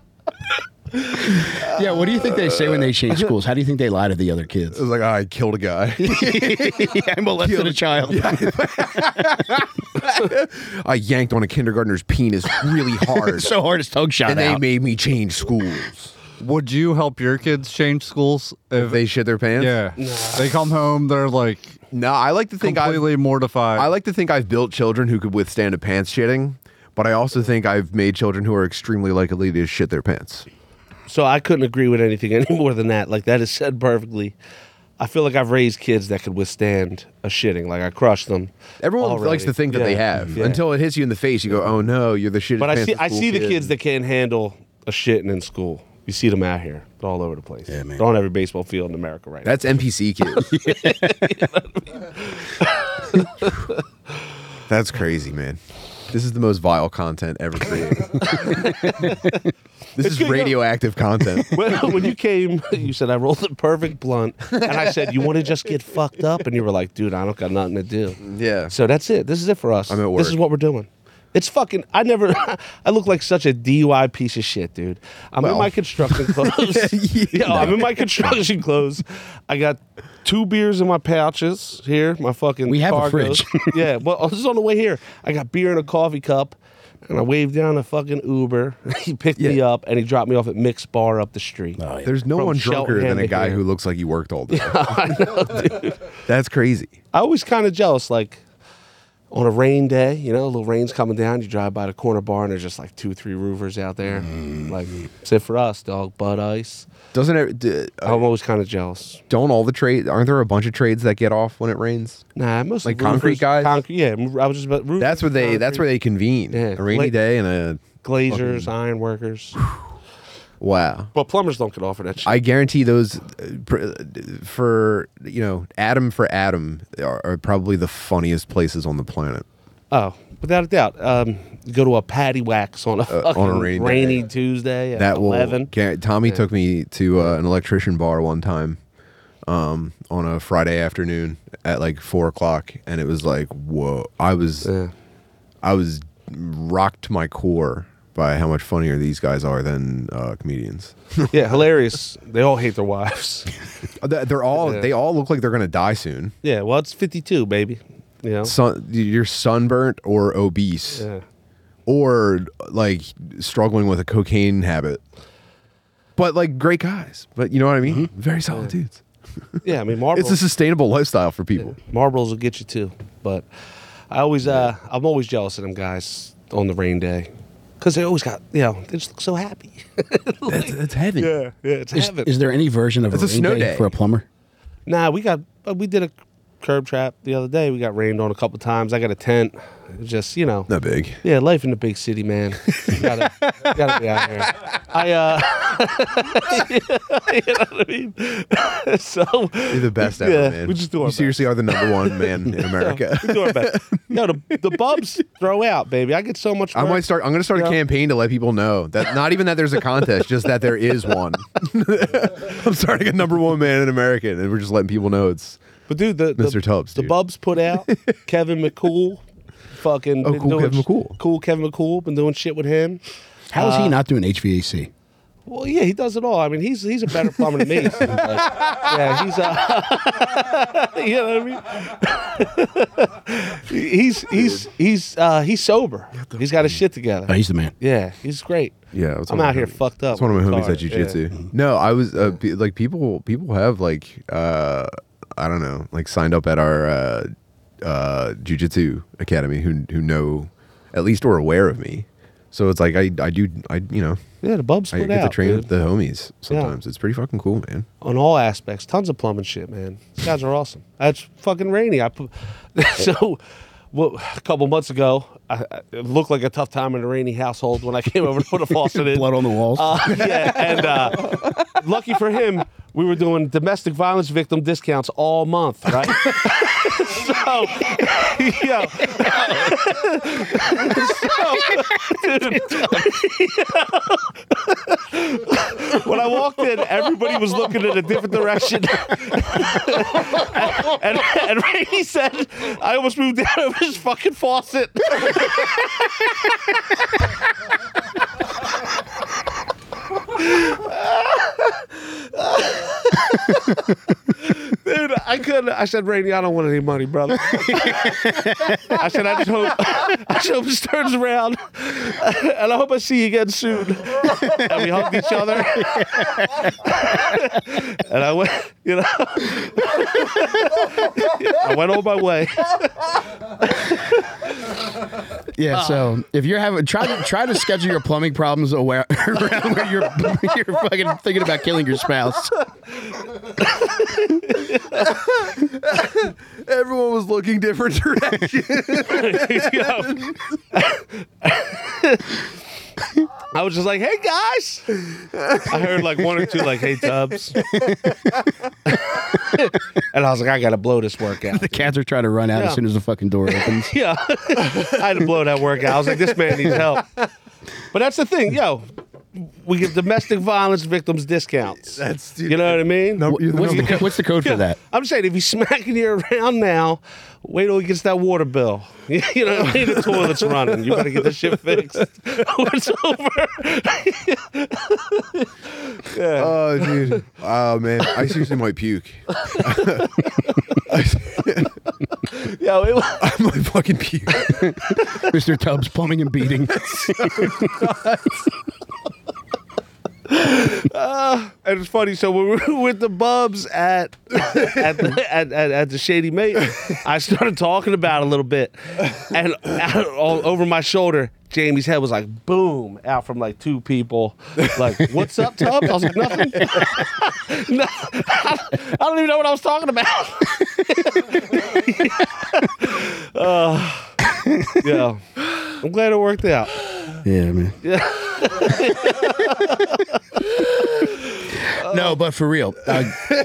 Speaker 1: Yeah, what do you think they say when they change schools? How do you think they lie to the other kids?
Speaker 2: It was like, oh, I killed a guy.
Speaker 1: I molested a child.
Speaker 2: I yanked on a kindergartner's penis really hard.
Speaker 1: So hard his tongue shot
Speaker 2: and they
Speaker 1: out.
Speaker 2: made me change schools.
Speaker 3: Would you help your kids change schools if
Speaker 2: They shit their pants?
Speaker 3: Yeah, they come home, they're like
Speaker 2: No, I like to think I
Speaker 3: completely mortified.
Speaker 2: I like to think I've built children who could withstand a pants shitting, but I also think I've made children who are extremely likely to shit their pants.
Speaker 4: So I couldn't agree with anything any more than that. Like, that is said perfectly. I feel like I've raised kids that could withstand a shitting. Like, I crushed them.
Speaker 2: Everyone
Speaker 4: already.
Speaker 2: likes to think that they
Speaker 4: Yeah,
Speaker 2: have
Speaker 4: yeah.
Speaker 2: until it hits you in the face. You go, "Oh no, you're the shit."
Speaker 4: But I see, I see the kids that can't handle a shitting in school. You see them out here, they're all over the place.
Speaker 1: Yeah, man.
Speaker 4: They're on every baseball field in America right
Speaker 2: That's N P C kids. That's crazy, man. This is the most vile content ever created. This is
Speaker 4: good,
Speaker 2: radioactive content.
Speaker 4: now. When, when you came, you said I rolled the perfect blunt, and I said you want to just get fucked up, and you were like, "Dude, I don't got nothing to do."
Speaker 2: Yeah.
Speaker 4: So that's it. This is it for us.
Speaker 2: I'm at
Speaker 4: This is
Speaker 2: work.
Speaker 4: what we're doing. It's fucking. I never. I look like such a D U I piece of shit, dude. I'm in
Speaker 2: Well.
Speaker 4: my construction clothes. yeah, I'm in my construction clothes. I got two beers in my pouches here. My fucking.
Speaker 1: We have a
Speaker 4: cargos.
Speaker 1: fridge.
Speaker 4: yeah. Well, this is on the way here. I got beer in a coffee cup, and I waved down a fucking Uber. He picked me
Speaker 2: Yeah.
Speaker 4: up and he dropped me off at Mix Bar up the street.
Speaker 1: Oh, yeah.
Speaker 2: There's no
Speaker 4: From
Speaker 2: one drunker
Speaker 4: Cheltenham
Speaker 2: than a
Speaker 4: to
Speaker 2: guy
Speaker 4: here.
Speaker 2: who looks like he worked all day.
Speaker 4: I know, dude.
Speaker 2: That's crazy.
Speaker 4: I was kind of jealous, like on a rain day, you know, a little rain's coming down. You drive by the corner bar and there's just like two, three roofers out there. Like, it's it for us, dog. Bud Ice.
Speaker 2: Doesn't it? d- uh,
Speaker 4: I'm always kind of jealous.
Speaker 2: don't all the trades? Aren't there a bunch of trades that get off when it rains?
Speaker 4: Nah, most
Speaker 2: Like concrete guys?
Speaker 4: Concrete, yeah. I was just about roofers,
Speaker 2: That's where they. That's
Speaker 4: concrete,
Speaker 2: where they convene.
Speaker 4: Yeah.
Speaker 2: A rainy
Speaker 4: Like-
Speaker 2: day and a
Speaker 4: glazers, iron workers.
Speaker 2: wow.
Speaker 4: But plumbers don't get offered that shit.
Speaker 2: I guarantee those uh, pr- for you know Adam for Adam are, are probably the funniest places on the planet.
Speaker 4: oh, without a doubt. Um, you go to a patty wax on a
Speaker 2: Uh,
Speaker 4: fucking
Speaker 2: on a rainy day.
Speaker 4: rainy Tuesday at
Speaker 2: That will.
Speaker 4: eleven.
Speaker 2: Gar- Tommy took me to uh, an electrician bar one time, um, on a Friday afternoon at like four o'clock, and it was like, whoa! I was,
Speaker 4: Yeah.
Speaker 2: I was rocked to my core by how much funnier these guys are than uh, comedians.
Speaker 4: yeah, hilarious. They all hate their wives.
Speaker 2: They- They're all.
Speaker 4: Yeah.
Speaker 2: They all look like they're gonna die soon.
Speaker 4: Yeah, well, it's fifty-two, baby. You know?
Speaker 2: Sun, you're sunburnt or obese.
Speaker 4: Yeah.
Speaker 2: Or like struggling with a cocaine habit, but like great guys. But you know what I mean? Very solid dudes.
Speaker 4: Yeah, I mean, Marlboro.
Speaker 2: It's a sustainable lifestyle for people.
Speaker 4: Marlboros will get you too, but I always, uh, I'm always jealous of them guys on the rain day because they always got, you know, they just look so happy.
Speaker 2: It's, it's heavy.
Speaker 4: yeah, yeah, it's
Speaker 1: Is,
Speaker 4: heaven.
Speaker 1: is there any version of
Speaker 2: It's
Speaker 1: a,
Speaker 2: a
Speaker 1: rain
Speaker 2: snow
Speaker 1: day
Speaker 2: day.
Speaker 1: for a plumber?
Speaker 4: Nah, we got, uh, we did a curb trap the other day. We got rained on a couple times. I got a tent. It was just, you know.
Speaker 2: Not big.
Speaker 4: Yeah, life in the big city, man. You gotta, you gotta be out here. I, uh, you know what I mean? so,
Speaker 2: You're the best ever,
Speaker 4: yeah,
Speaker 2: man.
Speaker 4: we just do our
Speaker 2: You
Speaker 4: best.
Speaker 2: seriously are the number one man in America.
Speaker 4: we do our best. No, the, the bubs throw out, baby. I get so much.
Speaker 2: I
Speaker 4: work.
Speaker 2: might start. I'm going to start a
Speaker 4: Yeah.
Speaker 2: campaign to let people know that not even that there's a contest, just that there is one. I'm starting a number one man in America, and we're just letting people know it's.
Speaker 4: But dude, the
Speaker 2: Mister
Speaker 4: the,
Speaker 2: Tubbs,
Speaker 4: the
Speaker 2: dude.
Speaker 4: Bubs put out Kevin McCool, fucking
Speaker 2: Oh,
Speaker 4: been
Speaker 2: cool
Speaker 4: doing
Speaker 2: Kevin
Speaker 4: sh-
Speaker 2: McCool.
Speaker 4: cool Kevin McCool, been doing shit with him.
Speaker 1: How is
Speaker 4: Uh,
Speaker 1: he not doing H V A C?
Speaker 4: Well, yeah, he does it all. I mean, he's he's a better plumber than me. it seems like. Yeah, he's uh, you know what I mean. he's he's he's uh, he's sober. He's got his shit
Speaker 1: Oh,
Speaker 4: together.
Speaker 1: he's the man.
Speaker 4: Yeah, he's great.
Speaker 2: Yeah, that's
Speaker 4: I'm
Speaker 2: one of
Speaker 4: out
Speaker 2: my
Speaker 4: here
Speaker 2: homies.
Speaker 4: fucked up.
Speaker 2: That's one of my
Speaker 4: with
Speaker 2: homies
Speaker 4: the
Speaker 2: at
Speaker 4: car.
Speaker 2: jujitsu. No, I was uh, pe- like people. People have like uh, I don't know, like signed up at our uh, uh, jujitsu academy who who know at least or aware of me. So it's like I I do I you know
Speaker 4: Yeah, the Bubs
Speaker 2: I
Speaker 4: split
Speaker 2: get
Speaker 4: out
Speaker 2: to train
Speaker 4: dude.
Speaker 2: with the homies sometimes. It's pretty fucking cool, man.
Speaker 4: On all aspects, tons of plumbing shit, man. These guys are awesome. It's fucking rainy. I put, so, well, a couple months ago, I, I, it looked like a tough time in a rainy household when I came over to put a faucet in.
Speaker 1: Blood on the walls.
Speaker 4: Uh, yeah, and uh, lucky for him, we were doing domestic violence victim discounts all month, right? so, yeah. so, dude, when I walked in, everybody was looking in a different direction. and, and, and Rainey said, I almost moved out of his fucking faucet. Dude, I couldn't. I said, Rainey, I don't want any money, brother. I said, I just hope, I just hope this turns around, and I hope I see you again soon. And we hugged each other, and I went, you know, I went on my way.
Speaker 1: Yeah, so if you're having try to try to schedule your plumbing problems aware, around where you're you're fucking thinking about killing your spouse.
Speaker 2: Everyone was looking different directions.
Speaker 4: I was just like, hey guys. I heard like one or two like, hey Tubbs. And I was like, I gotta blow this workout.
Speaker 1: The cats are trying to run out
Speaker 4: Yeah.
Speaker 1: as soon as the fucking door opens.
Speaker 4: Yeah. I had to blow that workout. I was like, this man needs help. But that's the thing, yo. we get domestic violence victims discounts.
Speaker 2: That's dude,
Speaker 4: you know what I mean?
Speaker 2: No, you're the
Speaker 1: What's the,
Speaker 2: number-
Speaker 1: co- what's the code for that?
Speaker 4: I'm saying if he's smacking you around now, wait till he gets that water bill. You know what I mean? The toilet's running. You better get this shit fixed. It's over. Yeah.
Speaker 2: Oh, dude. Oh, man. I seriously might puke.
Speaker 4: Yo, it was,
Speaker 2: I might fucking puke.
Speaker 1: Mister Tubbs plumbing and beating.
Speaker 4: uh, and it's funny. So when we were with the bubs at at the, at, at, at the Shady Mate, I started talking about it a little bit, and out, all over my shoulder, Jamie's head was like boom out from like two people. Like, what's up, Tubbs? I was like, nothing. No, I, I don't even know what I was talking about. uh, yeah, I'm glad it worked out.
Speaker 1: Yeah, man. No, but for real, uh,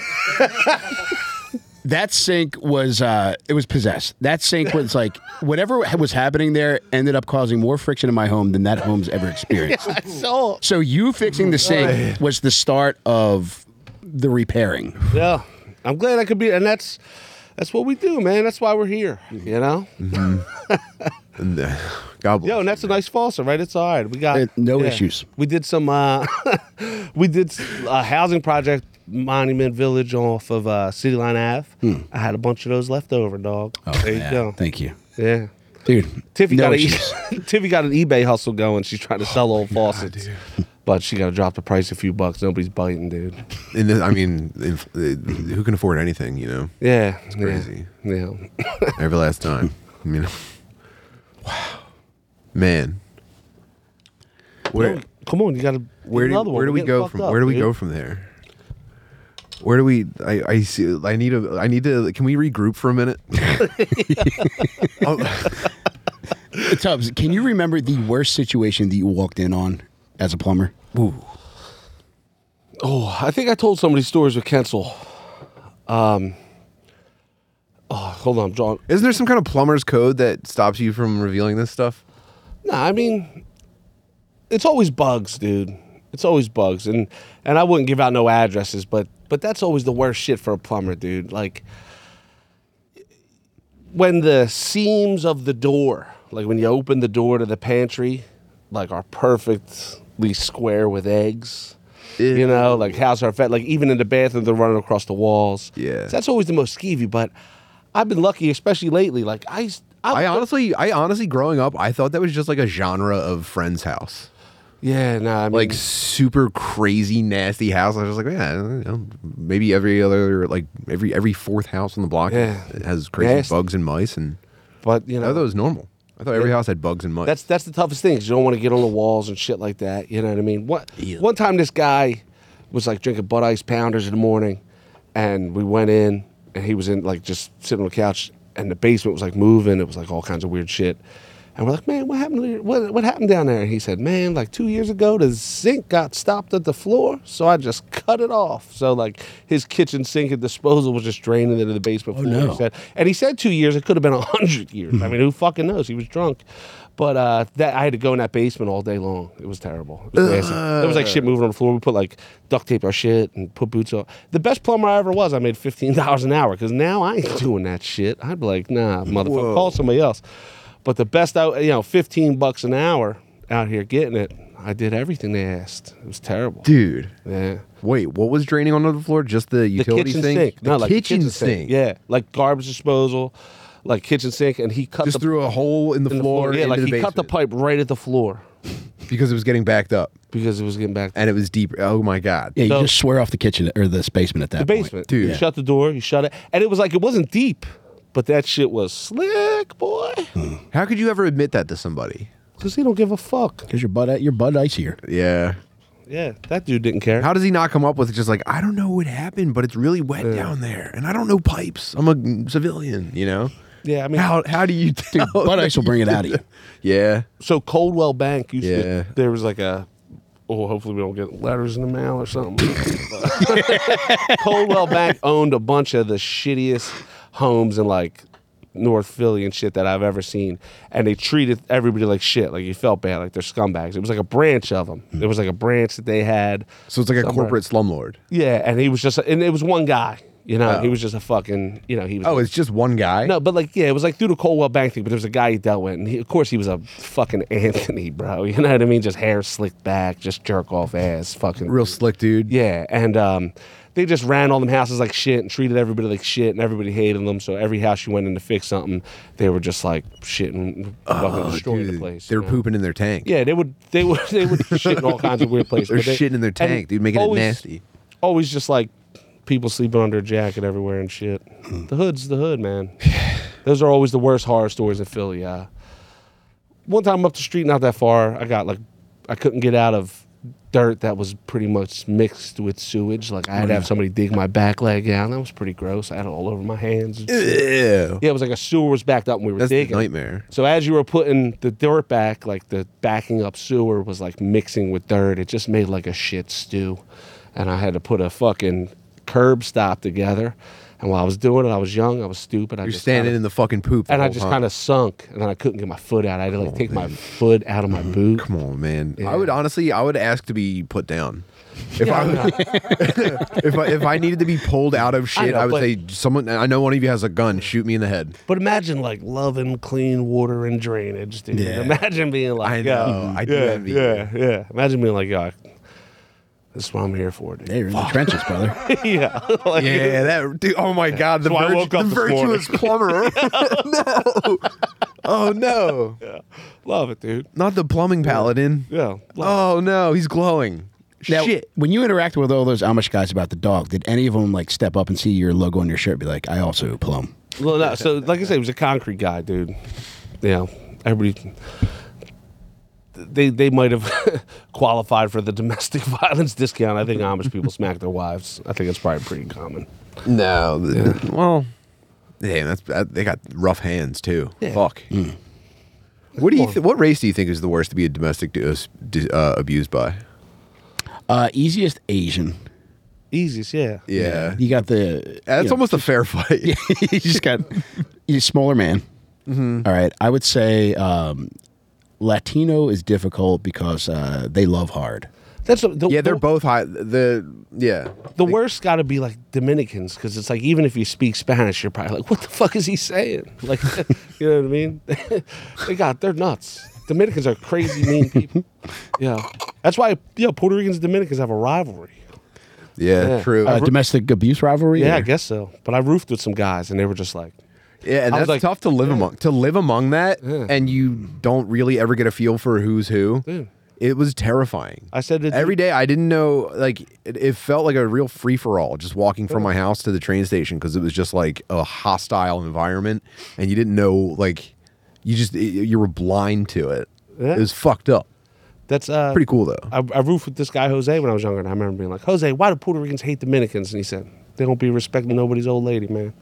Speaker 1: that sink was uh, it was possessed. That sink was like whatever was happening there ended up causing more friction in my home than that home's ever experienced.
Speaker 4: So
Speaker 1: So you fixing the sink was the start of the repairing.
Speaker 4: yeah, I'm glad I could be, and that's that's what we do, man. That's why we're here, you know.
Speaker 2: And, uh, God bless.
Speaker 4: Yo, and that's a nice faucet, right? It's all right. We got
Speaker 1: Uh, no
Speaker 4: yeah.
Speaker 1: issues.
Speaker 4: We did some. Uh, we did a housing project, Monument Village, off of uh, City Line Avenue. I had a bunch of those left over, dog.
Speaker 1: Oh,
Speaker 4: there
Speaker 1: yeah.
Speaker 4: you go.
Speaker 1: Thank you,
Speaker 4: Yeah.
Speaker 1: dude.
Speaker 4: Tiffy
Speaker 1: no
Speaker 4: got a,
Speaker 1: issues.
Speaker 4: Tiffy got an eBay hustle going. She's trying to sell old faucets, but she got to drop the price a few bucks. Nobody's biting, dude.
Speaker 2: And this, I mean, if, uh, who can afford anything, you know?
Speaker 4: Yeah,
Speaker 2: It's crazy.
Speaker 4: Yeah.
Speaker 2: Every last time. I mean, wow. Man. Where,
Speaker 4: Yo, come on, you got to.
Speaker 2: where do, where do we go from where do we go from there? Where do we I, I see I need a I need to can we regroup for a minute? Oh,
Speaker 1: Tubbs, can you remember the worst situation that you walked in on as a plumber?
Speaker 2: ooh.
Speaker 4: Oh, I think I told some of these stories with Kensel. Um. Oh, hold on, John.
Speaker 2: Isn't there some kind of plumber's code that stops you from revealing this stuff?
Speaker 4: Nah, I mean, it's always bugs, dude. It's always bugs, and and I wouldn't give out no addresses, but but that's always the worst shit for a plumber, dude. Like when the seams of the door, like when you open the door to the pantry, like are perfectly square with eggs. You know, like how's our fed? Like even in the bathroom, they're running across the walls.
Speaker 2: Yeah.
Speaker 4: So that's always the most skeevy. But I've been lucky, especially lately. Like I, I,
Speaker 2: I honestly I honestly growing up, I thought that was just like a genre of Friend's house.
Speaker 4: yeah, nah, I mean,
Speaker 2: Like super crazy nasty house. I was just like, yeah, you know, maybe every other like every every fourth house on the block
Speaker 4: Yeah.
Speaker 2: has crazy
Speaker 4: Nasty.
Speaker 2: bugs and mice, and
Speaker 4: but you
Speaker 2: I
Speaker 4: know,
Speaker 2: thought that was normal. I thought every
Speaker 4: Yeah.
Speaker 2: house had bugs and mice.
Speaker 4: That's that's the toughest thing, 'cause you don't want to get on the walls and shit like that. You know what I mean? What
Speaker 2: Yeah.
Speaker 4: one time this guy was like drinking Bud Ice Pounders in the morning, and we went in, and he was in like just sitting on the couch, and the basement was like moving. It was like all kinds of weird shit. And we're like, man, what happened? To your, what what happened down there? And he said, man, like two years ago, the sink got stopped at the floor, so I just cut it off. So like his kitchen sink and disposal was just draining into the basement floor.
Speaker 1: no.
Speaker 4: He said, and he said two years. It could have been a hundred years. I mean, who fucking knows? He was drunk. But uh, that I had to go in that basement all day long. It was terrible. It was nasty. There was like shit moving on the floor. We put like duct tape our shit and put boots on. The best plumber I ever was, I made fifteen dollars an hour, because now I ain't doing that shit. I'd be like, nah, motherfucker,
Speaker 2: Whoa.
Speaker 4: call somebody else. But the best out, you know, fifteen bucks an hour out here getting it. I did everything they asked. It was terrible.
Speaker 2: Dude.
Speaker 4: Yeah.
Speaker 2: Wait, what was draining onto the floor? Just the
Speaker 4: The
Speaker 2: utility
Speaker 4: kitchen
Speaker 2: sink?
Speaker 4: sink.
Speaker 2: The
Speaker 4: No, like
Speaker 2: kitchen,
Speaker 4: kitchen
Speaker 2: sink.
Speaker 4: Yeah, like garbage disposal, like kitchen sink, and he cut
Speaker 2: Just
Speaker 4: the
Speaker 2: threw a hole in the
Speaker 4: in the
Speaker 2: floor.
Speaker 4: Yeah,
Speaker 2: into
Speaker 4: like
Speaker 2: the
Speaker 4: he cut the
Speaker 2: basement
Speaker 4: pipe right at the floor
Speaker 2: because it was getting backed up
Speaker 4: because it was getting back.
Speaker 2: and it was deep. Oh my god.
Speaker 1: Yeah, you
Speaker 4: So-
Speaker 1: just swear off the kitchen or this basement at that
Speaker 4: The
Speaker 1: point.
Speaker 4: basement,
Speaker 2: Dude.
Speaker 4: You
Speaker 2: Yeah.
Speaker 4: shut the door, you shut it, and it was like it wasn't deep, but that shit was slick, boy.
Speaker 2: How could you ever admit that to somebody?
Speaker 4: Because he don't give a fuck.
Speaker 1: Because your bud, your bud ice here.
Speaker 2: Yeah.
Speaker 4: Yeah, that dude didn't care.
Speaker 2: How does he not come up with just like, I don't know what happened, but it's really wet down there, and I don't know pipes. I'm a civilian, you know.
Speaker 4: yeah, I mean,
Speaker 2: How how do you tell?
Speaker 1: Dude, bud ice will bring it out of you.
Speaker 2: Yeah.
Speaker 4: so Coldwell Bank used
Speaker 2: Yeah.
Speaker 4: to. There was like a. Oh, hopefully we don't get letters in the mail or something. Coldwell Bank owned a bunch of the shittiest homes in like North Philly and shit that I've ever seen, and they treated everybody like shit. Like you felt bad, like they're scumbags. It was like a branch of them. It was like a branch that they had.
Speaker 2: So it's like a
Speaker 4: somewhere.
Speaker 2: corporate slumlord.
Speaker 4: Yeah, and he was just, and it was one guy. You know,
Speaker 2: Oh.
Speaker 4: he was just a fucking, you know, he was.
Speaker 2: Oh, it's just one guy?
Speaker 4: No, but like, yeah, it was like through the Coldwell Bank thing, but there was a guy he dealt with, and he, of course he was a fucking Anthony, bro. You know what I mean? Just hair slicked back, just jerk off ass, fucking.
Speaker 2: Real slick dude.
Speaker 4: Yeah, and um, they just ran all them houses like shit and treated everybody like shit, and everybody hated them. So every house you went in to fix something, they were just like shitting, fucking destroying the
Speaker 2: Dude,
Speaker 4: place.
Speaker 2: they were
Speaker 4: you know?
Speaker 2: pooping in their tank.
Speaker 4: Yeah, they would, they would, they would shit in all kinds of weird places.
Speaker 2: They're
Speaker 4: but they-
Speaker 2: shitting in their
Speaker 4: and
Speaker 2: tank, dude, making
Speaker 4: always-
Speaker 2: it nasty.
Speaker 4: Always just like people sleeping under a jacket everywhere and shit. The hood's the hood, man. Those are always the worst horror stories in Philly. Uh, one time up the street, not that far, I got like, I couldn't get out of dirt that was pretty much mixed with sewage. Like I had to have somebody dig my back leg out. That was pretty gross. I had it all over my hands. and shit.
Speaker 2: Ew.
Speaker 4: Yeah, it was like a sewer was backed up and we were
Speaker 2: That's the
Speaker 4: digging.
Speaker 2: nightmare.
Speaker 4: So as you were putting the dirt back, like the backing up sewer was like mixing with dirt. It just made like a shit stew. And I had to put a fucking curb stop together. And while I was doing it, I was young, I was stupid. I
Speaker 2: You're
Speaker 4: just
Speaker 2: standing
Speaker 4: kinda,
Speaker 2: in the fucking poop. the
Speaker 4: and I
Speaker 2: whole
Speaker 4: just
Speaker 2: time.
Speaker 4: kind of sunk, and then I couldn't get my foot out. I had to like take my foot out of my boot.
Speaker 2: Come on, man.
Speaker 4: Yeah.
Speaker 2: I would honestly, I would ask to be put down. If
Speaker 4: Yeah,
Speaker 2: I
Speaker 4: I
Speaker 2: was,
Speaker 4: know.
Speaker 2: if I if I needed to be pulled out of shit,
Speaker 4: know,
Speaker 2: I, would
Speaker 4: but-
Speaker 2: say someone. I know one of you has a gun. Shoot me in the head.
Speaker 4: But imagine like loving clean water and drainage, dude.
Speaker 1: Yeah.
Speaker 4: Imagine being like,
Speaker 2: I know.
Speaker 4: yo,
Speaker 2: I do
Speaker 4: yeah,
Speaker 2: envy you.
Speaker 4: yeah, yeah. Imagine being like, yo, this is what I'm here for, dude.
Speaker 1: Hey, you're in the trenches, brother.
Speaker 4: yeah, like,
Speaker 2: Yeah, that dude. Oh my god, the,
Speaker 4: That's why I
Speaker 2: virtu-
Speaker 4: woke up
Speaker 2: the
Speaker 4: this morning.
Speaker 2: virtuous plumber. no. Oh no,
Speaker 4: love it, dude.
Speaker 2: not the plumbing paladin.
Speaker 4: Yeah, love
Speaker 2: Oh no, he's glowing.
Speaker 1: Now,
Speaker 2: Shit.
Speaker 1: when you interacted with all those Amish guys about the dog, did any of them like step up and see your logo on your shirt and be like, I also plumb?
Speaker 4: it. Well, no, so like I said, he was a concrete guy, dude. You know, everybody. They they might have qualified for the domestic violence discount. I think Amish people smack their wives. I think it's probably pretty common.
Speaker 2: No. the- Well, damn, that's that, they got rough hands too.
Speaker 4: Yeah.
Speaker 2: Fuck. What do you? Th- what race do you think is the worst to be a domestic uh, d- uh, abused by?
Speaker 1: Uh, easiest Asian.
Speaker 4: Easiest, yeah.
Speaker 2: Yeah,
Speaker 1: You got the.
Speaker 2: that's
Speaker 1: you know,
Speaker 2: almost a fair fight.
Speaker 1: you just got you're a smaller man.
Speaker 2: Mm-hmm.
Speaker 1: All right. I would say um, Latino is difficult because uh, they love hard.
Speaker 4: That's a, the,
Speaker 2: Yeah, they're
Speaker 4: the,
Speaker 2: both high. The yeah,
Speaker 4: The worst got to be like Dominicans, because it's like even if you speak Spanish, you're probably like, "What the fuck is he saying?" Like, you know what I mean? they got they're nuts. Dominicans are crazy mean people. Yeah, that's why you know Puerto Ricans and Dominicans have a rivalry.
Speaker 2: yeah,
Speaker 4: Yeah.
Speaker 2: true.
Speaker 1: Uh,
Speaker 4: ru-
Speaker 1: domestic abuse rivalry?
Speaker 4: Yeah,
Speaker 1: or-
Speaker 4: I guess so. But I roofed with some guys, and they were just like,
Speaker 2: yeah, and
Speaker 4: I was
Speaker 2: that's
Speaker 4: like-
Speaker 2: tough to live among. To live among that,
Speaker 4: Yeah.
Speaker 2: and you don't really ever get a feel for who's who.
Speaker 4: Dude.
Speaker 2: It was terrifying.
Speaker 4: I said to
Speaker 2: Every day I didn't know, like it, it felt like a real free for all just walking from my house to the train station, because it was just like a hostile environment and you didn't know, like you just it, you were blind to it.
Speaker 4: Yeah.
Speaker 2: It was fucked up.
Speaker 4: That's uh,
Speaker 2: Pretty cool though.
Speaker 4: I, I roofed with this guy Jose when I was younger, and I remember being like, "Jose, why do Puerto Ricans hate Dominicans?" And he said, "They don't be respecting nobody's old lady, man."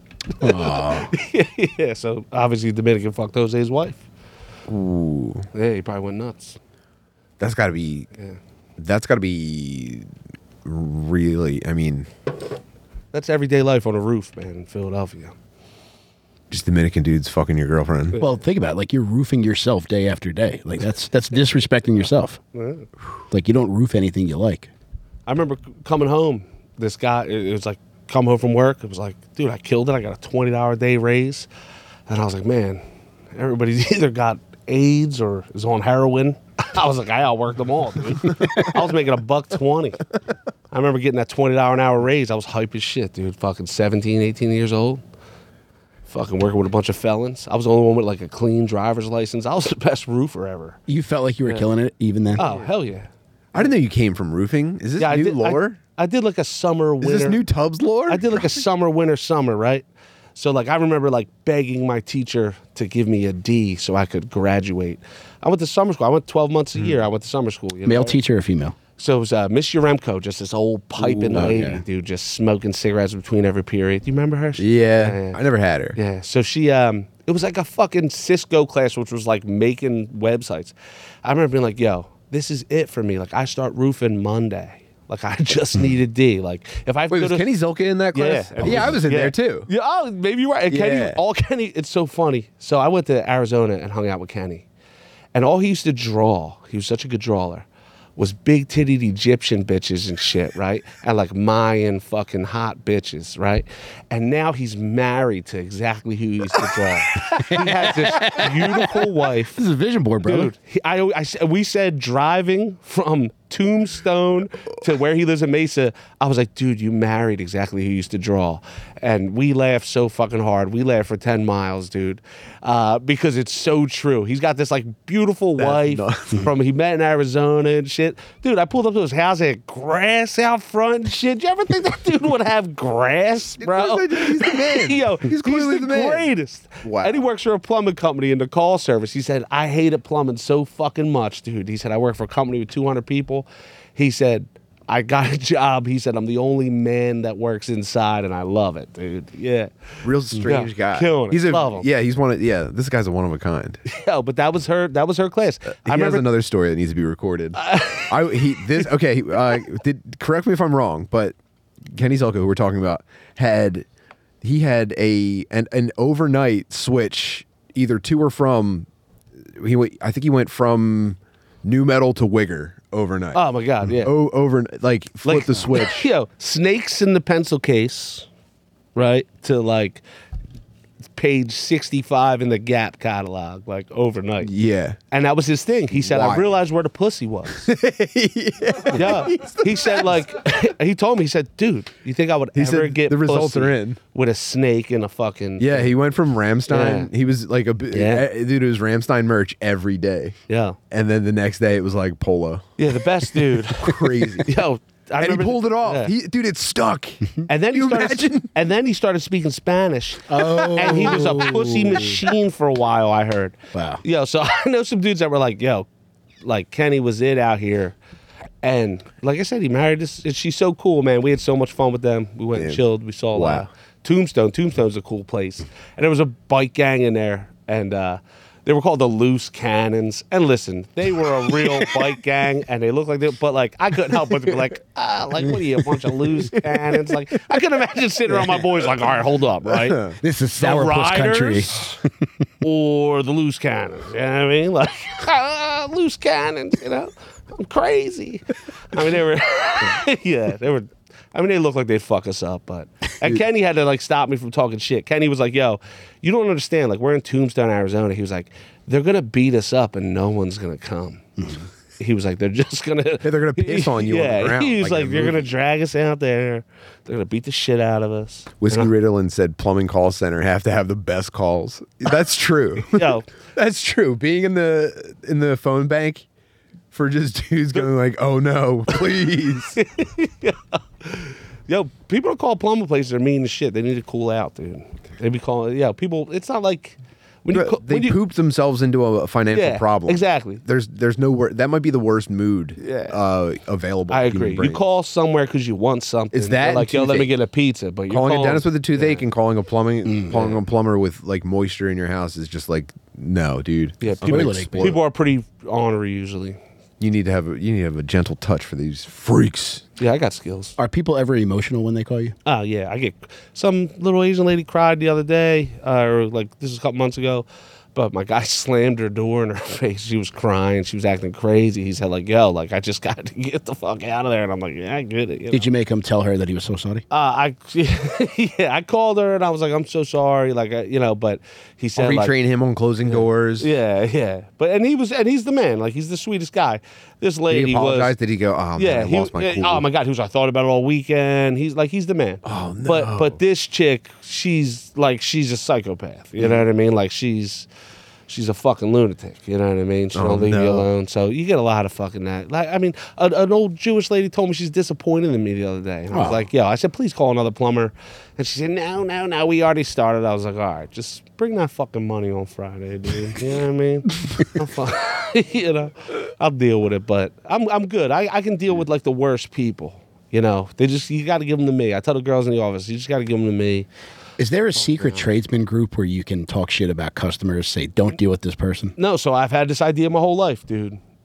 Speaker 4: yeah, so obviously Dominican fucked Jose's wife.
Speaker 2: Ooh,
Speaker 4: Yeah, he probably went nuts.
Speaker 2: that's got to be
Speaker 4: Yeah.
Speaker 2: that's got to be really. I mean,
Speaker 4: That's everyday life on a roof, man, in Philadelphia.
Speaker 2: just Dominican dudes fucking your girlfriend.
Speaker 1: Well, think about it. Like you're roofing yourself day after day. Like that's that's disrespecting yourself. Like you don't roof anything you like.
Speaker 4: I remember c- coming home. This guy, it it was like, come home from work. It was like, dude, I killed it. I got a twenty dollar a day raise. And I was like, man, everybody's either got AIDS or is on heroin. I was like, I outworked them all, dude. I was making a buck twenty. I remember getting that twenty dollar an hour raise. I was hype as shit, dude. Fucking seventeen, eighteen years old. Fucking working with a bunch of felons. I was the only one with like a clean driver's license. I was the best roofer ever.
Speaker 1: You felt like you were killing it even then.
Speaker 4: Oh, hell yeah.
Speaker 2: I didn't know you came from roofing. Is this
Speaker 4: Yeah, I
Speaker 2: new
Speaker 4: did,
Speaker 2: lore?
Speaker 4: I, I did like a summer,
Speaker 2: Is
Speaker 4: winter.
Speaker 2: this new Tubbs lore?
Speaker 4: I did like a summer, winter, summer, right? So like I remember like begging my teacher to give me a D so I could graduate. I went to summer school. I went twelve months a year. I went to summer school. You
Speaker 1: Male
Speaker 4: know?
Speaker 1: teacher or female?
Speaker 4: So it was uh, Miss Uremko, just this old piping
Speaker 1: Ooh,
Speaker 4: lady,
Speaker 1: okay.
Speaker 4: dude, just smoking cigarettes between every period. Do you remember her?
Speaker 2: Yeah,
Speaker 4: Yeah.
Speaker 2: I never had her.
Speaker 4: Yeah. So she, um, it was like a fucking Cisco class, which was like making websites. I remember being like, yo, this is it for me. Like I start roofing Monday. Like I just needed D. Like if I have
Speaker 2: Wait,
Speaker 4: to
Speaker 2: was
Speaker 4: go to,
Speaker 2: Kenny Zilka in that
Speaker 4: yeah,
Speaker 2: class? Yeah, I was in
Speaker 4: yeah.
Speaker 2: there too.
Speaker 4: Yeah, oh, maybe you're right. And Kenny,
Speaker 2: Yeah.
Speaker 4: all Kenny, it's so funny. So I went to Arizona and hung out with Kenny, and all he used to draw, he was such a good drawer, was big titted Egyptian bitches and shit, right? And like Mayan fucking hot bitches, right? And now he's married to exactly who he used to draw. He has this beautiful wife.
Speaker 1: This is a vision board, brother.
Speaker 4: Dude, he, I, I, we said driving from Tombstone to where he lives in Mesa. I was like, dude, you married exactly who used to draw. And we laughed so fucking hard. We laughed for ten miles, dude, uh, because it's so true. He's got this like beautiful wife from he met in Arizona and shit. Dude, I pulled up to his house, he had grass out front and shit. Do you ever think that dude would have grass, bro?
Speaker 2: He's the man.
Speaker 4: Yo,
Speaker 2: He's clearly
Speaker 4: the,
Speaker 2: the man.
Speaker 4: greatest.
Speaker 2: Wow.
Speaker 4: And he works for a plumbing company in the call service. He said, I hated plumbing so fucking much, dude. He said, I work for a company with two hundred people. He said, I got a job. He said, I'm the only man that works inside, and I love it, dude. Yeah.
Speaker 2: Real strange
Speaker 4: Yeah,
Speaker 2: guy.
Speaker 4: killing it.
Speaker 2: He's a
Speaker 4: Love him.
Speaker 2: yeah. He's one of yeah. This guy's a one of a kind.
Speaker 4: Yo, but that was her. That was her class.
Speaker 2: He
Speaker 4: I
Speaker 2: has
Speaker 4: remember.
Speaker 2: another story that needs to be recorded. I he this okay. he, Uh, did correct me if I'm wrong, but Kenny Zelko, who we're talking about, had he had a an, an overnight switch either to or from. He went, I think he went from new metal to Wigger overnight.
Speaker 4: Oh my God, yeah.
Speaker 2: O- over like flip
Speaker 4: Like-
Speaker 2: the switch.
Speaker 4: Yo, snakes in the pencil case, right? To like page sixty-five in the Gap catalog, like overnight.
Speaker 2: Yeah.
Speaker 4: And that was his thing. He said, I
Speaker 2: Why?
Speaker 4: realized where the pussy was. yeah. He said, like, he told me, he said, dude, you think I would
Speaker 2: He
Speaker 4: ever
Speaker 2: said,
Speaker 4: get
Speaker 2: "The results
Speaker 4: pussy
Speaker 2: are in."
Speaker 4: with a snake in a fucking.
Speaker 2: Yeah, he went from Ramstein.
Speaker 4: Yeah.
Speaker 2: He was like a bi-
Speaker 4: Yeah.
Speaker 2: eh, dude. It was Ramstein merch every day,
Speaker 4: Yeah.
Speaker 2: and then the next day it was like polo.
Speaker 4: Yeah, the best dude.
Speaker 2: Crazy.
Speaker 4: Yo, I
Speaker 2: And he
Speaker 4: remember-
Speaker 2: pulled it off.
Speaker 4: yeah.
Speaker 2: He, dude, it stuck.
Speaker 4: And then he
Speaker 2: you
Speaker 4: started,
Speaker 2: imagine?
Speaker 4: and then he started speaking Spanish. Oh. And he was a pussy machine for a while, I heard.
Speaker 1: Wow.
Speaker 4: Yo, so I know some dudes that were like, yo, like Kenny was it out here. And like I said, he married this, and she's so cool, man. We had so much fun with them. We went and
Speaker 2: Damn.
Speaker 4: chilled. We saw a lot.
Speaker 2: Wow.
Speaker 4: Tombstone. Tombstone's a cool place. And there was a bike gang in there, and uh, they were called the Loose Cannons. And listen, they were a real bike gang, and they looked like they, but like I couldn't help but to be like, ah, like what are you, a bunch of loose cannons? Like I could imagine sitting around my boys, like, all right, hold up, right?
Speaker 1: This is
Speaker 4: The
Speaker 1: sourpuss country.
Speaker 4: Riders or the Loose Cannons. You know what I mean? Like ah, Loose Cannons. You know, I'm crazy. I mean, they were, yeah, they were. I mean, they look like they'd fuck us up, but and Kenny had to like stop me from talking shit. Kenny was like, "Yo, you don't understand. Like, we're in Tombstone, Arizona." He was like, "They're gonna beat us up, and no one's gonna come." He was like, "They're just gonna,
Speaker 2: Yeah, they're gonna piss on you on the
Speaker 4: Yeah,
Speaker 2: ground,
Speaker 4: he was
Speaker 2: like in
Speaker 4: like,
Speaker 2: a
Speaker 4: "They're gonna
Speaker 2: movie."
Speaker 4: drag us out there. They're gonna beat the shit out of us."
Speaker 2: Whiskey Ritalin said plumbing call center have to have the best calls. That's true.
Speaker 4: Yo,
Speaker 2: That's true. Being in the in the phone bank for just dudes going like, "Oh no, please."
Speaker 4: yo, people don't call plumbing places. They're mean as shit. They need to cool out, dude. They be calling, yeah. People, it's not like when you,
Speaker 2: But
Speaker 4: co-
Speaker 2: they
Speaker 4: when you
Speaker 2: pooped themselves into a financial
Speaker 4: Yeah,
Speaker 2: problem.
Speaker 4: exactly.
Speaker 2: There's there's no wor- that might be the worst mood
Speaker 4: Yeah.
Speaker 2: uh, available.
Speaker 4: I
Speaker 2: to human
Speaker 4: agree. You
Speaker 2: brains.
Speaker 4: call somewhere because you want something.
Speaker 2: It's that
Speaker 4: They're like,
Speaker 2: and
Speaker 4: yo, let me
Speaker 2: toothache.
Speaker 4: get a pizza. But you're
Speaker 2: calling
Speaker 4: calling,
Speaker 2: a dentist with a toothache and calling a plumbing
Speaker 4: Mm,
Speaker 2: calling a plumber with like moisture in your house is just like no, dude.
Speaker 4: Yeah,
Speaker 2: I'm gonna
Speaker 4: people,
Speaker 2: explode.
Speaker 4: people are pretty ornery usually.
Speaker 2: You need to have a you need to have a gentle touch for these freaks.
Speaker 4: Yeah, I got skills.
Speaker 1: Are people ever emotional when they call you?
Speaker 4: Oh yeah, I get some little Asian lady cried the other day, uh, or like this is a couple months ago. But my guy slammed her door in her face. She was crying. She was acting crazy. He said, like, yo, like, I just got to get the fuck out of there. And I'm like, yeah, I get it. You know?
Speaker 1: Did you make him tell her that he was so sorry?
Speaker 4: Uh, I yeah, I called her and I was like, I'm so sorry, like uh, you know, but he
Speaker 2: I'll
Speaker 4: said, like,
Speaker 2: retrain him on closing doors.
Speaker 4: yeah, yeah, but and he was and he's the man, like he's the sweetest guy. This
Speaker 2: Did
Speaker 4: lady
Speaker 2: he apologize?
Speaker 4: was,
Speaker 2: Did he go, oh man,
Speaker 4: yeah,
Speaker 2: I
Speaker 4: he,
Speaker 2: lost my
Speaker 4: yeah,
Speaker 2: cool.
Speaker 4: oh my god, he was. I thought about it all weekend. He's like, he's the man.
Speaker 2: Oh, no.
Speaker 4: But but this chick, she's like, she's a psychopath. You know what I mean? Like she's. She's a fucking lunatic, you know what I mean? She
Speaker 2: Oh,
Speaker 4: don't leave you
Speaker 2: no.
Speaker 4: alone. So you get a lot of fucking that. Like, I mean, a, an old Jewish lady told me she's disappointed in me the other day. And I was
Speaker 1: Oh.
Speaker 4: like, yo, I said, please call another plumber. And she said, no, no, no, we already started. I was like, all right, just bring that fucking money on Friday, dude. You know what I mean? I'm fine. You know, I'll deal with it, but I'm I'm good. I, I can deal with like the worst people. You know, they just, you got to give them to me. I tell the girls in the office, you just got to give them to me.
Speaker 1: Is there a secret tradesman group where you can talk shit about customers, say, don't deal with this person?
Speaker 4: No, so I've had this idea my whole life, dude.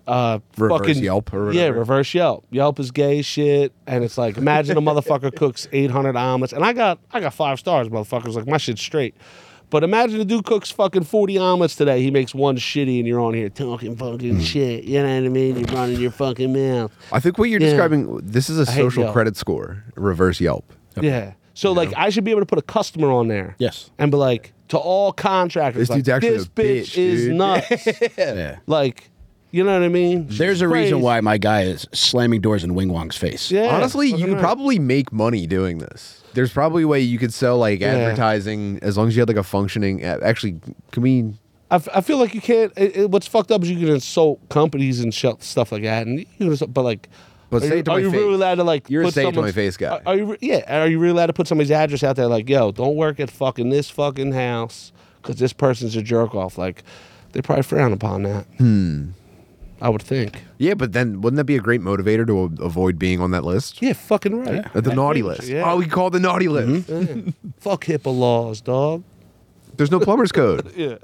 Speaker 4: uh,
Speaker 2: Reverse
Speaker 4: fucking
Speaker 2: Yelp or
Speaker 4: yeah,
Speaker 2: whatever.
Speaker 4: reverse Yelp. Yelp is gay as shit, and it's like imagine a motherfucker cooks eight hundred omelets, and I got I got five stars, motherfuckers. Like my shit's straight. But imagine a dude cooks fucking forty omelets today. He makes one shitty, and you're on here talking fucking shit. You know what I mean? You're running your fucking mouth.
Speaker 2: I think what you're
Speaker 4: Yeah.
Speaker 2: describing, this is a
Speaker 4: hate
Speaker 2: social
Speaker 4: Yelp.
Speaker 2: credit score, reverse Yelp.
Speaker 4: Yeah. So like I should be able to put a customer on there.
Speaker 1: Yes.
Speaker 4: And be like to all contractors,
Speaker 2: This
Speaker 4: like,
Speaker 2: dude's actually
Speaker 4: this
Speaker 2: a
Speaker 4: bitch,
Speaker 2: bitch,
Speaker 4: is
Speaker 2: dude."
Speaker 4: nuts.
Speaker 1: Yeah.
Speaker 4: Like, you know what I mean?
Speaker 1: There's a
Speaker 4: She's
Speaker 1: reason
Speaker 4: crazy.
Speaker 1: why my guy is slamming doors in Wing Wong's face.
Speaker 4: Yeah.
Speaker 2: Honestly, you
Speaker 4: fucking
Speaker 2: could
Speaker 4: right.
Speaker 2: probably make money doing this. There's probably a way you could sell like
Speaker 4: Yeah.
Speaker 2: advertising as long as you had like a functioning. uh, Actually, can we?
Speaker 4: I, f- I feel like you can't. It, it- what's fucked up is you can insult companies and sh- stuff like that, and you can insult, but like,
Speaker 2: But
Speaker 4: are
Speaker 2: say
Speaker 4: you,
Speaker 2: it to
Speaker 4: are
Speaker 2: my
Speaker 4: you
Speaker 2: face.
Speaker 4: really allowed to like?
Speaker 2: You're a
Speaker 4: put
Speaker 2: say it to my
Speaker 4: someone's-
Speaker 2: face guy.
Speaker 4: Are, are you? re- Yeah. Are you really allowed to put somebody's address out there? Like, yo, don't work at fucking this fucking house because this person's a jerk off. Like, they probably frown upon that. Hmm. I would think.
Speaker 2: Yeah, but then wouldn't that be a great motivator to a- avoid being on that list?
Speaker 4: Yeah, fucking right.
Speaker 2: At the naughty list.
Speaker 4: Yeah.
Speaker 2: Oh, we call it the naughty list.
Speaker 4: Yeah. Fuck HIPAA laws, dog.
Speaker 2: There's no plumber's code.
Speaker 4: Yeah.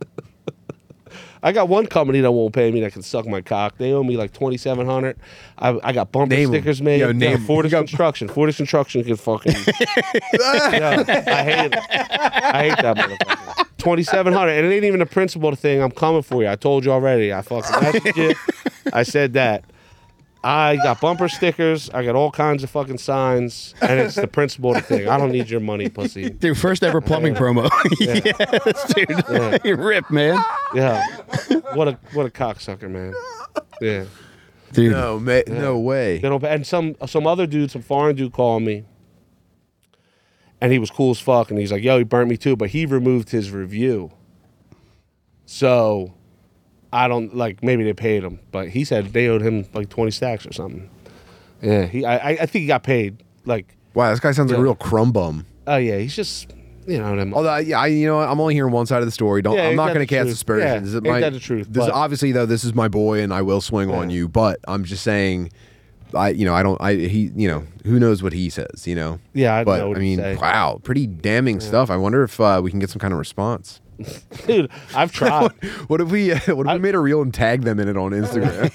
Speaker 4: I got one company that won't pay me that can suck my cock. They owe me like twenty seven hundred. I I got bumper
Speaker 2: Name 'em.
Speaker 4: stickers made.
Speaker 2: Yo,
Speaker 4: Yeah,
Speaker 2: name 'em.
Speaker 4: Fortis
Speaker 2: You got-
Speaker 4: Construction. Fortis Construction can fucking. Yeah, I hate it. I hate that motherfucker. Twenty seven hundred, and it ain't even a principal thing. I'm coming for you. I told you already. I fucking messaged you. I said that. I got bumper stickers. I got all kinds of fucking signs, and it's the principal thing. I don't need your money, pussy.
Speaker 1: Dude, first ever plumbing promo. yes, dude.
Speaker 4: Yeah.
Speaker 1: You rip, man.
Speaker 4: Yeah. What a what a cocksucker, man. Yeah.
Speaker 1: Dude.
Speaker 2: No, ma- no way.
Speaker 4: They don't. And some some other dude, some foreign dude, called me, and he was cool as fuck. And he's like, "Yo, he burnt me too," but he removed his review. So, I don't like. Maybe they paid him, but he said they owed him like twenty stacks or something. Yeah, he. I. I think he got paid. Like,
Speaker 2: Wow, this guy sounds like a
Speaker 4: Yeah.
Speaker 2: real crumb bum.
Speaker 4: oh yeah, he's just, you know, them.
Speaker 2: Although, yeah, I, you know, what, I'm only hearing one side of the story. Don't.
Speaker 4: Yeah,
Speaker 2: I'm
Speaker 4: ain't
Speaker 2: not
Speaker 4: that
Speaker 2: going to
Speaker 4: the
Speaker 2: cast
Speaker 4: truth?
Speaker 2: aspersions.
Speaker 4: Yeah,
Speaker 2: It
Speaker 4: ain't
Speaker 2: might-
Speaker 4: that the truth,
Speaker 2: This,
Speaker 4: but-
Speaker 2: obviously, though, this is my boy, and I will swing on
Speaker 4: Yeah.
Speaker 2: you. But I'm just saying, I, you know, I don't. I he, you know, who knows what he says? You know.
Speaker 4: Yeah, I
Speaker 2: but
Speaker 4: know what
Speaker 2: I
Speaker 4: he'd
Speaker 2: mean,
Speaker 4: say.
Speaker 2: wow, pretty damning stuff. I wonder if uh, we can get some kind of response.
Speaker 4: Dude, I've tried.
Speaker 2: What if we? What if we made a reel and tagged them in it on Instagram?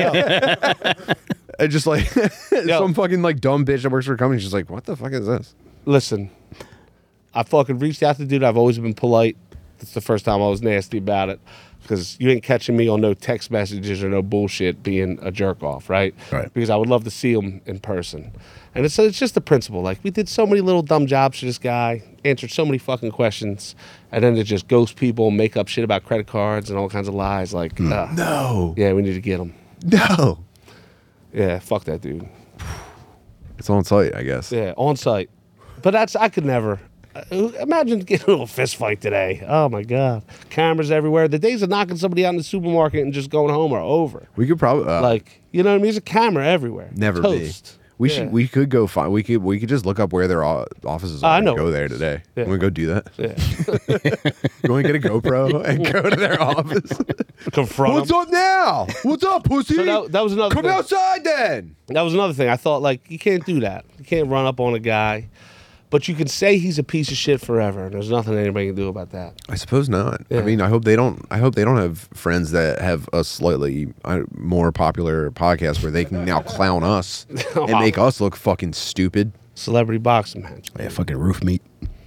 Speaker 2: And just like some fucking like dumb bitch that works for a company, she's like, "What the fuck is this?"
Speaker 4: Listen, I fucking reached out to the dude. I've always been polite. It's the first time I was nasty about it because you ain't catching me on no text messages or no bullshit being a jerk off, right?
Speaker 1: Right.
Speaker 4: Because I would love to see him in person. And it's it's just the principle. Like, we did so many little dumb jobs for this guy, answered so many fucking questions, and then to just ghost people, make up shit about credit cards and all kinds of lies. Like, uh,
Speaker 2: No,
Speaker 4: yeah, we need to get him.
Speaker 2: no.
Speaker 4: Yeah, fuck that dude.
Speaker 2: It's on site, I guess.
Speaker 4: Yeah, on site. But that's, I could never. uh, Imagine getting a little fist fight today. Oh my God. Cameras everywhere. The days of knocking somebody out in the supermarket and just going home are over.
Speaker 2: We could probably uh,
Speaker 4: Like, you know what I mean? There's a camera everywhere.
Speaker 2: never
Speaker 4: Toast.
Speaker 2: be. We
Speaker 4: Yeah.
Speaker 2: should. We could go find. We could. We could just look up where their o- offices are.
Speaker 4: I
Speaker 2: and
Speaker 4: know.
Speaker 2: Go there today.
Speaker 4: Yeah.
Speaker 2: I'm gonna go do that.
Speaker 4: Yeah.
Speaker 2: You want to get a GoPro and go to their office?
Speaker 4: Confront
Speaker 2: What's
Speaker 4: them.
Speaker 2: up now? What's up, pussy?
Speaker 4: So that, that was another
Speaker 2: Come
Speaker 4: thing.
Speaker 2: outside then.
Speaker 4: That was another thing. I thought, like, you can't do that. You can't run up on a guy. But you can say he's a piece of shit forever, and there's nothing anybody can do about that.
Speaker 2: I suppose not. I
Speaker 4: Yeah.
Speaker 2: mean, I hope they don't. I hope they don't have friends that have a slightly uh, more popular podcast where they can now clown us and make us look fucking stupid.
Speaker 4: Celebrity boxing match.
Speaker 1: Yeah, fucking roof meat.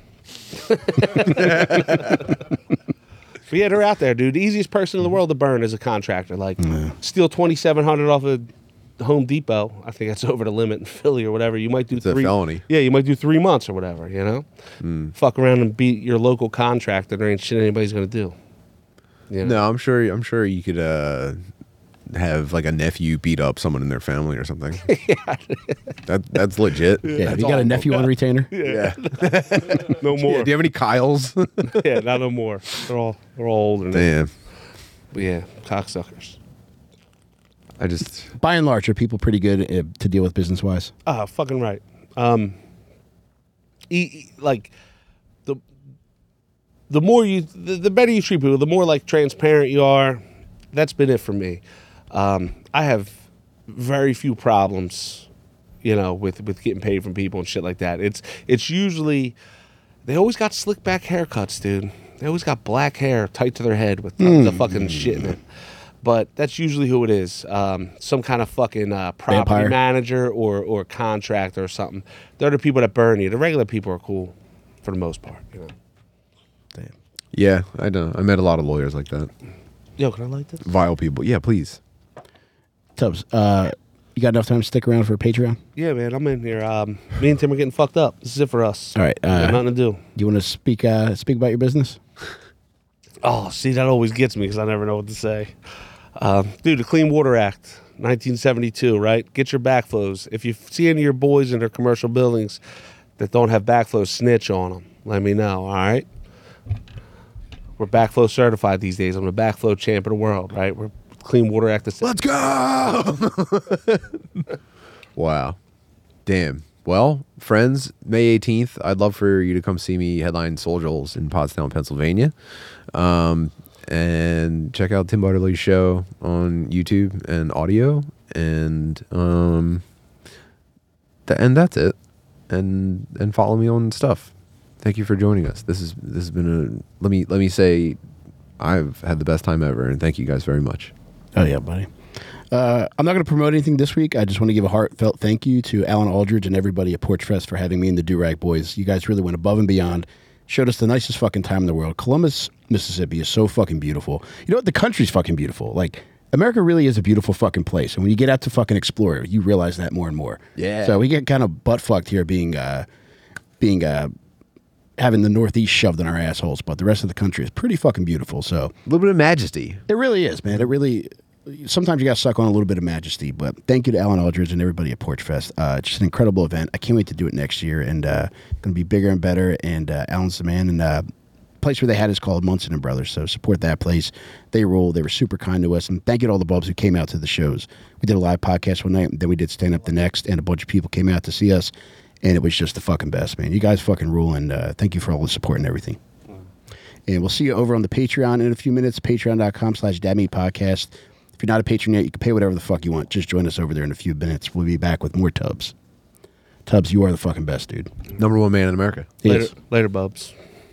Speaker 4: But yeah, they're out there, dude. The easiest person in the world to burn is a contractor. Like, steal twenty-seven hundred off of Home Depot. I think that's over the limit in Philly or whatever. You might do
Speaker 2: a
Speaker 4: three.
Speaker 2: felony.
Speaker 4: Yeah, you might do three months or whatever, you know? Fuck around and beat your local contractor. There ain't shit anybody's going to do. You know?
Speaker 2: No, I'm sure. I'm sure you could uh, have like a nephew beat up someone in their family or something. that that's legit.
Speaker 1: Yeah,
Speaker 2: Yeah.
Speaker 1: have you got a nephew on retainer?
Speaker 2: Yeah.
Speaker 4: No more.
Speaker 2: Do you have any Kyles?
Speaker 4: yeah, not no more. They're all, they're all older now.
Speaker 2: Damn.
Speaker 4: But yeah, cocksuckers.
Speaker 2: I just.
Speaker 1: By and large, are people pretty good uh, to deal with business wise?
Speaker 4: Ah, fucking right. Um, e- e- like the the more you, the, the better you treat people, the more like transparent you are. That's been it for me. Um, I have very few problems, you know, with with getting paid from people and shit like that. It's it's usually they always got slick back haircuts, dude. They always got black hair tight to their head with the, the fucking shit in it. but that's usually who it is. Um, some kind of fucking uh, property
Speaker 1: Vampire.
Speaker 4: manager or or contractor or something. They're the people that burn you. The regular people are cool for the most part. You know.
Speaker 1: Damn.
Speaker 2: Yeah, I know. I met a lot of lawyers like that.
Speaker 4: Yo, can I light this?
Speaker 2: Vile people. Yeah, please.
Speaker 1: Tubbs, uh, you got enough time to stick around for Patreon?
Speaker 4: Yeah, man, I'm in here. Um, me and Tim are getting fucked up. This is it for us.
Speaker 1: All right.
Speaker 4: We got
Speaker 1: Uh,
Speaker 4: nothing to do.
Speaker 1: you want to speak uh, speak about your business?
Speaker 4: Oh, see, that always gets me because I never know what to say. Um, dude, the Clean Water Act, nineteen seventy-two, right? Get your backflows. If you see any of your boys in their commercial buildings that don't have backflows, snitch on them. Let me know, all right? We're backflow certified these days. I'm the backflow champ of the world, right? We're Clean Water Act.
Speaker 2: Let's go! Wow. Damn. Well, friends, May eighteenth, I'd love for you to come see me headline Souljoles in Pottstown, Pennsylvania. Um, and check out Tim Butterly's show on YouTube and audio. And um, th- and that's it. And and follow me on stuff. Thank you for joining us. This is this has been a let me let me say I've had the best time ever, and thank you guys very much.
Speaker 1: Oh, yeah, buddy. Uh, I'm not going to promote anything this week. I just want to give a heartfelt thank you to Alan Aldridge and everybody at Porch Fest for having me and the Do-Rag Boys. You guys really went above and beyond, showed us the nicest fucking time in the world. Columbus, Mississippi is so fucking beautiful. You know what? The country's fucking beautiful. Like, America really is a beautiful fucking place. And when you get out to fucking explore, you realize that more and more.
Speaker 2: Yeah.
Speaker 1: So we get kind of butt-fucked here being, uh, being, uh, having the Northeast shoved in our assholes, but the rest of the country is pretty fucking beautiful. So
Speaker 2: A little bit of majesty.
Speaker 1: it really is, man. It really. Sometimes you got to suck on a little bit of majesty, but thank you to Alan Aldridge and everybody at Porch Fest. Uh, it's just an incredible event. I can't wait to do it next year, and uh, going to be bigger and better. And uh, Alan's the man. And uh, place where they had is called Munson and Brothers. So support that place. They rule. They were super kind to us, and thank you to all the bubs who came out to the shows. We did a live podcast one night, and then we did stand up the next, and a bunch of people came out to see us, and it was just the fucking best, man. You guys fucking rule, and uh, thank you for all the support and everything. And we'll see you over on the Patreon in a few minutes. Patreon.com slash Dadmeat Podcast. If you're not a patron yet, you can pay whatever the fuck you want. Just join us over there in a few minutes. We'll be back with more Tubbs. Tubbs, you are the fucking best, dude.
Speaker 2: Number one man in America.
Speaker 1: He
Speaker 4: Later,
Speaker 1: is.
Speaker 4: later, bubs.